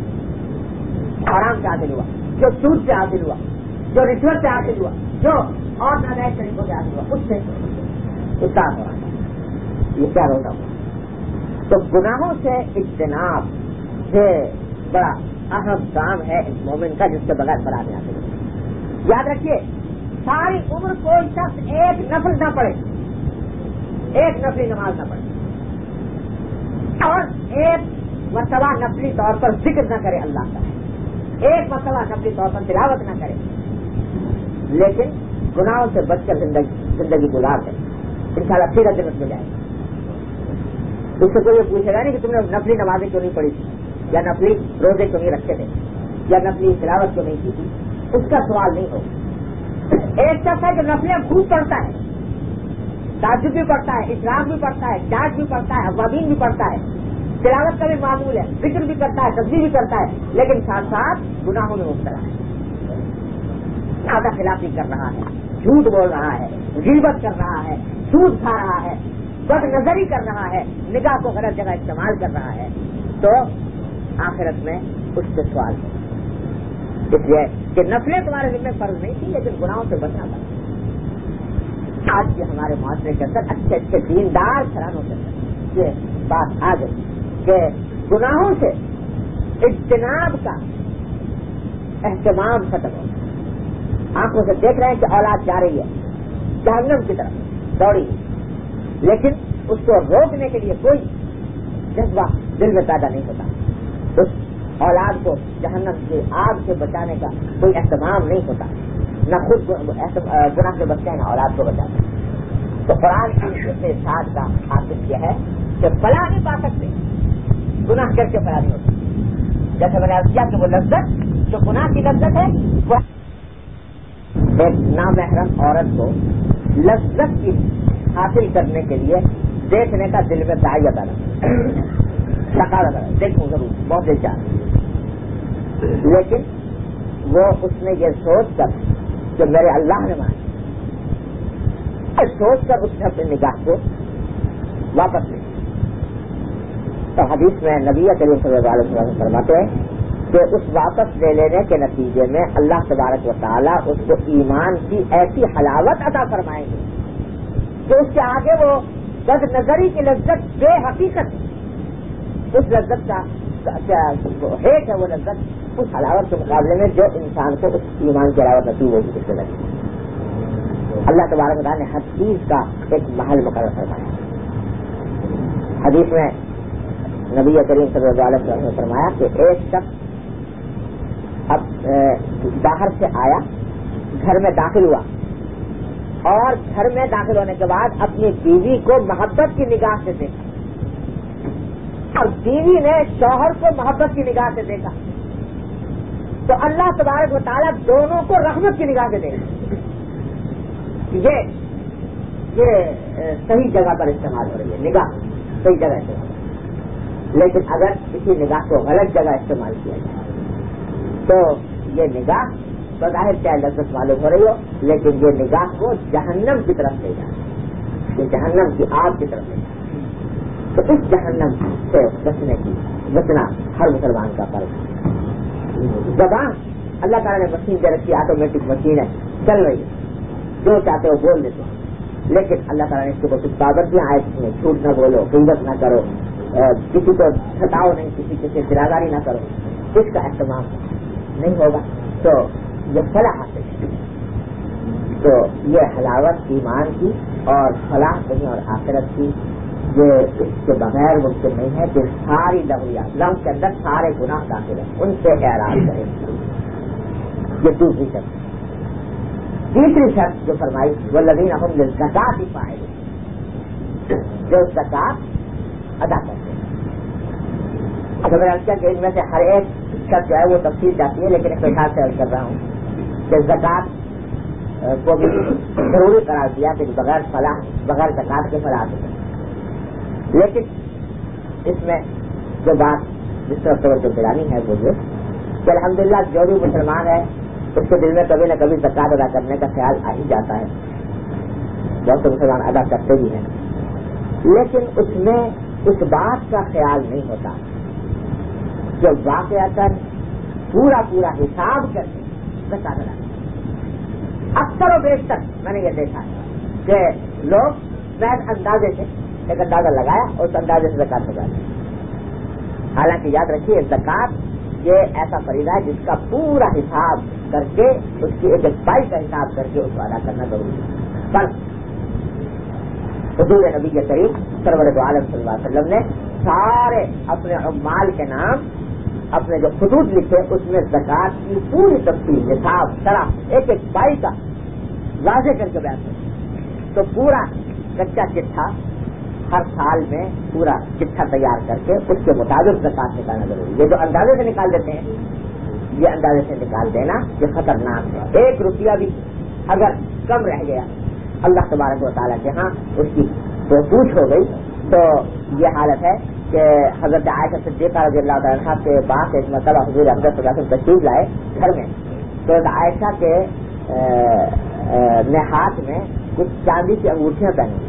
حرام سے حاصل ہوا، جو سود سے حاصل ہوا، جو رشوت سے حاصل ہوا، جو اور ناجائز طریقوں سے حاصل ہوا، اس سے افطار ہو رہا ہے، یہ کیا روزہ ہوا؟ تو گناہوں سے اجتناب یہ بڑا اہم کام ہے اس مومن کا، جس کے بغیر فلاح نہیں حاصل ہوتی۔ یاد رکھیے ساری عمر کوئی شخص ایک نفل نہ پڑھے، ایک نفلی نماز نہ پڑھے اور ایک مرتبہ نفلی طور پر ذکر نہ کرے اللہ کا، ایک مرتبہ نفلی طور پر تلاوت نہ کرے، لیکن گناہوں سے بچ کر زندگی زندگی گزار دے، انشاءاللہ پھر جنت میں جائے گا۔ اس سے کوئی یہ پوچھے گا نہیں کہ تم نے نفلی نمازیں کیوں نہیں پڑھی تھی، یا نفلی روزے کیوں نہیں رکھے تھے، یا نفلی تلاوت کیوں نہیں کی تھی، اس کا سوال نہیں ہوگا۔ ایک شخص ہے جو نفلیاں خوب پڑھتا ہے، تہجد بھی پڑھتا ہے، اشراق بھی پڑھتا ہے، چاٹ بھی پڑھتا ہے، اوابین بھی پڑھتا ہے، تلاوت کا بھی معمول ہے، ذکر بھی کرتا ہے، تسبیح بھی کرتا ہے، لیکن ساتھ ساتھ گناہوں میں مبتلا ہے، وعدہ خلافی کر رہا ہے، جھوٹ بول رہا ہے، غیبت کر رہا ہے، سود کھا رہا ہے، بد نظری کر رہا ہے، نگاہ کو غلط جگہ استعمال کر رہا ہے، تو آخرت میں اس سے سوال ہے۔ اس لیے کہ نفلیں تمہارے ذمہ فرض نہیں تھی، لیکن گناہوں سے بچنا تھا۔ آج کے ہمارے معاشرے کے اندر اچھے اچھے دیندار گھرانوں کے اندر یہ بات آ گئی کہ گناہوں سے اجتناب کا اہتمام ختم ہو، آنکھوں سے دیکھ رہے ہیں کہ اولاد جا رہی ہے جہنم کی طرف دوڑی، لیکن اس کو روکنے کے لیے کوئی جذبہ دل میں پیدا نہیں ہوتا، اس اولاد کو جہنم کی آگ سے بچانے کا کوئی اہتمام نہیں ہوتا، نہ خود گناہ سے بچتے ہیں نہ اولاد کو بچاتے ہیں۔ تو قرآن کی ساتھ کا حاصل یہ ہے کہ فلاح نہیں پا سکتے، گناہ کر کے فلاح نہیں ہوتا۔ جیسے میں نے عرض کیا کہ وہ لذت جو گناہ کی لذت ہے وہ ایک نامحرم عورت کو لذت کی حاصل کرنے کے لیے دیکھنے کا دل میں داعی ادا شکار ادا دیکھوں ضرور بہت دل چاہ، لیکن وہ اس نے یہ سوچ کر کہ میرے اللہ نے مانا، سوچ کر اس نے اپنی نگاہ کو واپس لیا۔ تو حدیث میں نبی کریم صلی اللہ علیہ وسلم فرماتے ہیں کہ اس واپس لے لینے کے نتیجے میں اللہ تبارک و تعالیٰ اس کو ایمان کی ایسی حلاوت عطا فرمائیں گے کہ اس کے آگے وہ بد نظری کی لذت بے حقیقت اس لذت کا ہیٹ ہے وہ لذت اس حلاوت کے مقابلے میں جو انسان کو اس ایمان کی حلاوت نصیب ہوگی اس سے لگے. اللہ تبارک و تعالیٰ نے ہر چیز کا ایک محل مقرر فرمایا. حدیث میں نبی کریم صلی اللہ علیہ وسلم نے فرمایا کہ ایک شخص اب باہر سے آیا, گھر میں داخل ہوا اور گھر میں داخل ہونے کے بعد اپنی بیوی کو محبت کی نگاہ سے دیکھا اور بیوی نے شوہر کو محبت کی نگاہ سے دیکھا تو اللہ تبارک و تعالیٰ دونوں کو رحمت کی نگاہ سے دیکھا. یہ یہ صحیح جگہ پر استعمال ہو رہی ہے نگاہ, صحیح جگہ استعمال. لیکن اگر کسی نگاہ کو غلط جگہ استعمال کیا جائے تو یہ نگاہ بظاہر چاہے لذت معلوم ہو رہی ہو لیکن یہ نگاہ کو جہنم کی طرف لے جائے, یہ جہنم کی آگ کی طرف لے جائے. تو اس جہنم سے بچنے کی بچنا ہر مسلمان کا فرض ہے. زبان اللہ تعالیٰ نے مشین دے رکھی, آٹومیٹک مشین ہے, چل رہی ہے, جو چاہتے ہو بول دیتے ہیں, لیکن اللہ تعالیٰ نے اس کو کچھ پابندیاں آئے جس میں جھوٹ نہ بولو, غیبت نہ کرو, کسی کو ستاؤ نہیں, کسی کسی گراگاری نہ کرو. اس کا اہتمام نہیں ہوگا تو یہ فلاح حاصل ہے. تو یہ حلاوت ایمان کی اور فلاح دنیا اور آخرت کی یہ اس کے بغیر ممکن نہیں ہے کہ ساری لغویات لم کے اندر سارے گناہ داخل ہیں, ان سے اعراض کریں. یہ دوسری شرط. تیسری شرط جو فرمائی وہ الذین هم للزکاۃ فاعلون, جو زکات ادا کرتے ہیں. اگر میں کیا کہ ان میں سے ہر ایک شرط جو ہے وہ تفصیل جاتی ہے, لیکن اختصار سے عرض کر رہا ہوں کہ زکات کو بھی ضروری قرار دیا کہ بغیر فلاح بغیر زکات کے فلاح نہیں. لیکن اس میں جو بات جس طرح توجہ دلانی ہے وہ یہ کہ الحمدللہ جو بھی مسلمان ہے اس کے دل میں کبھی نہ کبھی زکات ادا کرنے کا خیال آ ہی جاتا ہے. بہت سے مسلمان ادا کرتے بھی ہیں, لیکن اس میں اس بات کا خیال نہیں ہوتا کہ واقعتاً پورا پورا حساب کر کے زکات ادا کریں. اکثر و بیشتر میں نے یہ دیکھا ہے کہ لوگ محض اندازے سے ایک اندازہ لگایا اور اس اندازے سے زکات لگا دی. حالانکہ یاد رکھیے زکات یہ ایسا فریضہ ہے جس کا پورا حساب کر کے اس کی ایک پائی کا حساب کر کے اس کو ادا کرنا ضروری ہے. پر حضور نبی کریم سرور دو عالم صلی اللہ علیہ وسلم نے سارے اپنے عمال کے نام اپنے جو خطوط لکھے اس میں زکات کی پوری تفصیل حساب طرح ایک ایک پائی کا واضح کر کے بیان کیا. تو پورا کچا چٹھا ہر سال میں پورا چٹھا تیار کر کے اس کے مطابق زکات نکالنا ضروری ہے. یہ جو اندازے سے نکال دیتے ہیں یہ اندازے سے نکال دینا یہ خطرناک ہے. ایک روپیہ بھی اگر کم رہ گیا اللہ تبارک و تعالیٰ کے ہاں اس کی تو پوچھ ہو گئی تو یہ حالت ہے کہ حضرت عائشہ صدیقہ رضی اللہ تعالیٰ عنہا کے پاس ایک مرتبہ حضور اقدس صلی اللہ علیہ وسلم تشریف لائے گھر میں, تو عائشہ کے نے ہاتھ میں کچھ چاندی کی انگوٹھیاں پہنی.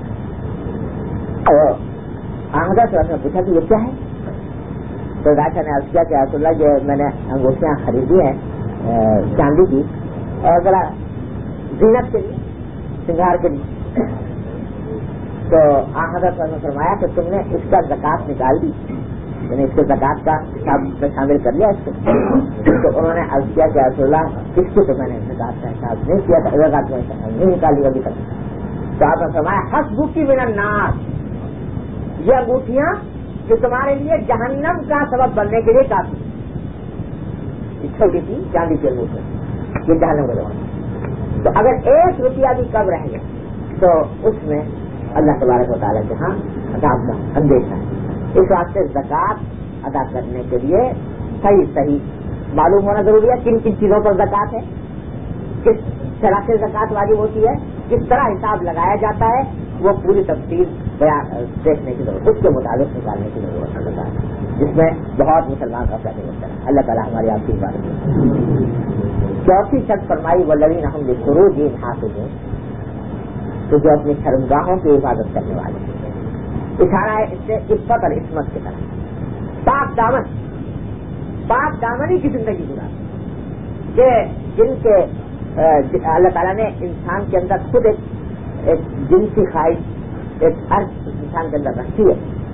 تو حضرت صلی اللہ علیہ وسلم نے پوچھا کہ یہ کیا ہے؟ تو عائشہ نے عرض کیا کہ رسول اللہ یہ میں نے انگوٹھیاں خریدی ہیں چاندی کی اور ذرا زینت کے لیے, سنگار کے لیے. تو حضرت نے فرمایا کہ تم نے اس کا زکات نکال دی, یعنی اس کے زکات کا حساب میں شامل کر لیا اس کو. تو انہوں نے عرض کیا کہ رسول اللہ کس کو تو میں نے زکات کا حساب نہیں کیا تھا, زکات کا حساب نہیں نکالی ابھی تک. تو آپ نے فرمایا حسبک من النار, یہ انگوٹھیاں جو تمہارے لیے جہنم کا سبب بننے کے لیے کافی, چھوٹی سی چاندی کی انگوٹھیاں یہ جہنم کا سبب. تو اگر ایک روپیہ بھی کم رہ گیا تو اس میں اللہ تبارک و تعالیٰ کے ہاں عذاب کا اندیشہ ہے. اس واسطے زکات ادا کرنے کے لیے صحیح صحیح معلوم ہونا ضروری ہے کن کن چیزوں پر زکات ہے, کس طرح سے زکات واجب ہوتی ہے, کس طرح حساب لگایا جاتا ہے, وہ پوری تفصیل دیکھنے کی ضرورت, اس کے مطابق نکالنے کی ضرورت ہے, جس میں بہت مسلمان کا فائدہ ہوتا ہے. اللہ تعالیٰ ہماری آپ کی بات ہے. چوتھی شرط فرمائی والذین هم لفروجہم حافظون, تو جو اپنی شرمگاہوں کی حفاظت کرنے والے ہیں. اشارہ ہے اس سے عفت اور عصمت کی طرح, پاک دامن پاک دامنی کی زندگی گزار کہ جن کے اللہ تعالیٰ نے انسان کے اندر خود ایک ایک جنسی خواہش ایک عرض انسان کے اندر رکھی ہے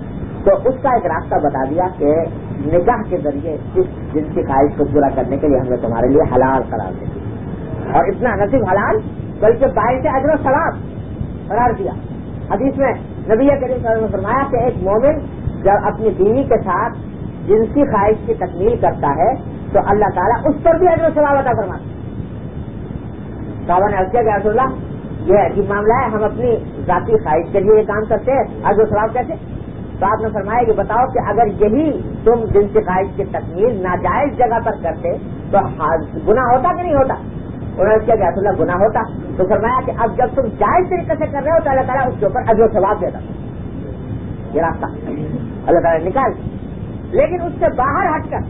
تو اس کا ایک راستہ بتا دیا کہ نکاح کے ذریعے اس جنس کی خواہش کو پورا کرنے کے لیے ہم نے تمہارے لیے حلال قرار دے دیا، اور اتنا نہ صرف حلال بلکہ باعث اجر و ثواب قرار دیا۔ حدیث میں نبی کریم صلی اللہ علیہ وسلم نے فرمایا کہ ایک مومن جب اپنی بیوی کے ساتھ جنسی خواہش کی تکمیل کرتا ہے تو اللہ تعالیٰ اس پر بھی اجر و ثواب عطا فرماتا ہے۔ صحابہ نے عرض کیا کہ رسول اللہ یہ عجیب معاملہ ہے، ہم اپنی ذاتی خواہش کے لیے یہ کام کرتے ہیں، اجر و ثواب کیسے؟ تو آپ نے فرمایا کہ بتاؤ کہ اگر یہی تم جنسی خواہش کی تکمیل ناجائز جگہ پر کرتے تو گناہ ہوتا کہ نہیں ہوتا؟ انہوں نے کیا کہ رسول اللہ گناہ ہوتا۔ تو فرمایا کہ اب جب تم جائز طریقے سے کر رہے ہو تو اللہ تعالیٰ اس کے اوپر اجر و ثواب دیتا۔ یہ راستہ اللہ تعالیٰ نے نکال، لیکن اس سے باہر ہٹ کر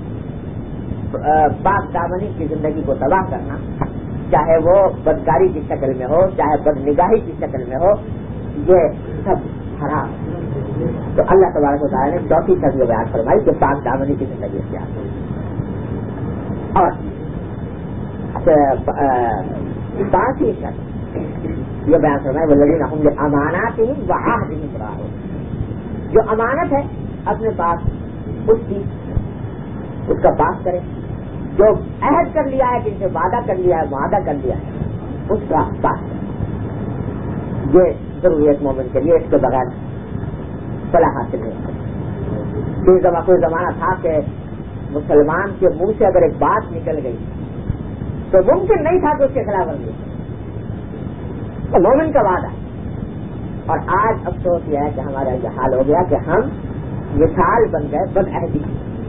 پاک دامنی کی زندگی کو تباہ کرنا، چاہے وہ بدکاری کی شکل میں ہو چاہے بد نگاہی کی شکل میں ہو، یہ سب حرام۔ تو اللہ تبارک و تعالیٰ نے چوتھی شرط یہ بیان فرمائی کہ پاک دامنی کی زندگی اختیار کرو، اور پانچویں شرط یہ بیان فرمائی والذین هم بأماناتهم وعهدهم راعون، جو امانت ہے اپنے پاس اس کی اس کا پاس کرے، جو عہد کر لیا ہے جن سے وعدہ کر لیا ہے معاہدہ کر لیا ہے اس کا پاس کرے۔ یہ ضروریت مومن کے لیے، اس کے بغیر فلاح حاصل نہیں۔ کوئی زمانہ تھا کہ مسلمان کے منہ سے اگر ایک بات نکل گئی تو ممکن نہیں تھا کہ اس کے خلاف ورزی تو مومن کا وعدہ۔ اور آج افسوس یہ ہے کہ ہمارا یہ حال ہو گیا کہ ہم مثال بن گئے بد عہدی۔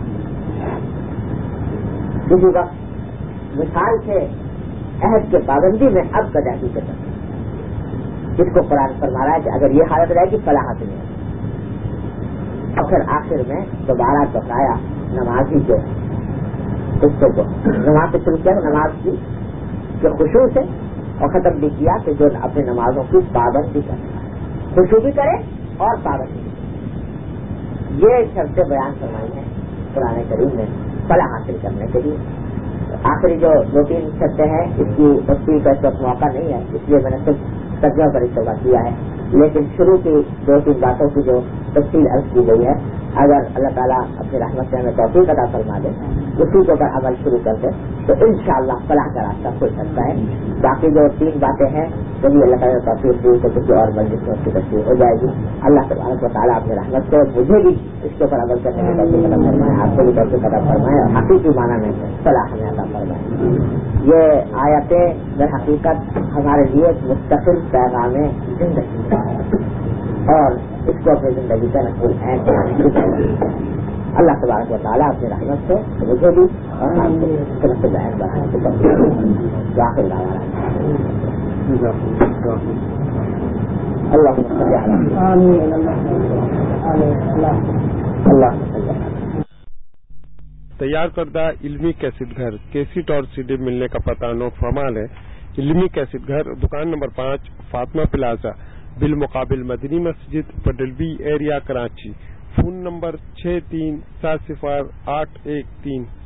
کسی وقت مثال سے عہد کے پابندی میں اب بد عہدی کے ساتھ اس کو قرآن فرما رہا ہے کہ اگر یہ حالت رہے گی فلاح حاصل نہیں، اور پھر آخر میں دوبارہ دہرایا نمازی کے قصوں کو۔ نماز سے شروع کیا نماز کی جو خشوع سے، اور ختم بھی کیا کہ جو اپنے نمازوں کی پابندی کرے، خشوع بھی کرے اور پابندی کرے۔ یہ شرطیں بیان فرمائی ہیں قرآن کریم نے فلاح حاصل کرنے کے لیے۔ آخری جو دو تین شرطیں ہیں اس کی تفصیل کا اس وقت موقع نہیں ہے، اس لیے میں نے صرف ترجمہ پر استعمال کیا ہے، لیکن شروع کی دو تین باتوں کی جو تفصیل عرض کی گئی ہے، اگر اللہ تعالیٰ اپنی رحمت سے ہمیں توفیق عطا فرما دے، اسی کے اوپر عمل شروع کر دے تو انشاءاللہ فلاح کا راستہ کھل سکتا ہے۔ باقی جو تین باتیں ہیں وہی اللہ تعالیٰ توفیق دی تو کسی اور مجلس میں اس کی تشریح ہو جائے گی۔ اللہ تبارک و تعالیٰ اپنی رحمت سے مجھے بھی اس کے اوپر عمل کرنے کی توفیق عطا فرمائے، آپ کو بھی توفیق عطا فرمائے، اور حقیقی معنی میں فلاح ہمیں عطا فرمائے۔ یہ آیتیں در حقیقت ہمارے لیے ایک مستقل پیغام زندگی اور اس کو اپنی زندگی کا نقل عین بنانے کی اللہ تبارک و تعالیٰ اپنی رحمت سے مجھے بھی اور آپ کو نقل عین بنانے کی توفیق داخل ڈالا۔ اللہ اللہ تیار کردہ علمی کیسٹ گھر کیسٹ اور سی ڈی ملنے کا پتہ نو فرمال ہے۔ علمی کیسٹ گھر دکان نمبر پانچ فاطمہ پلازا بالمقابل مدنی مسجد پڈلبی ایریا کراچی۔ فون نمبر چھ تین سات صفر آٹھ ایک تین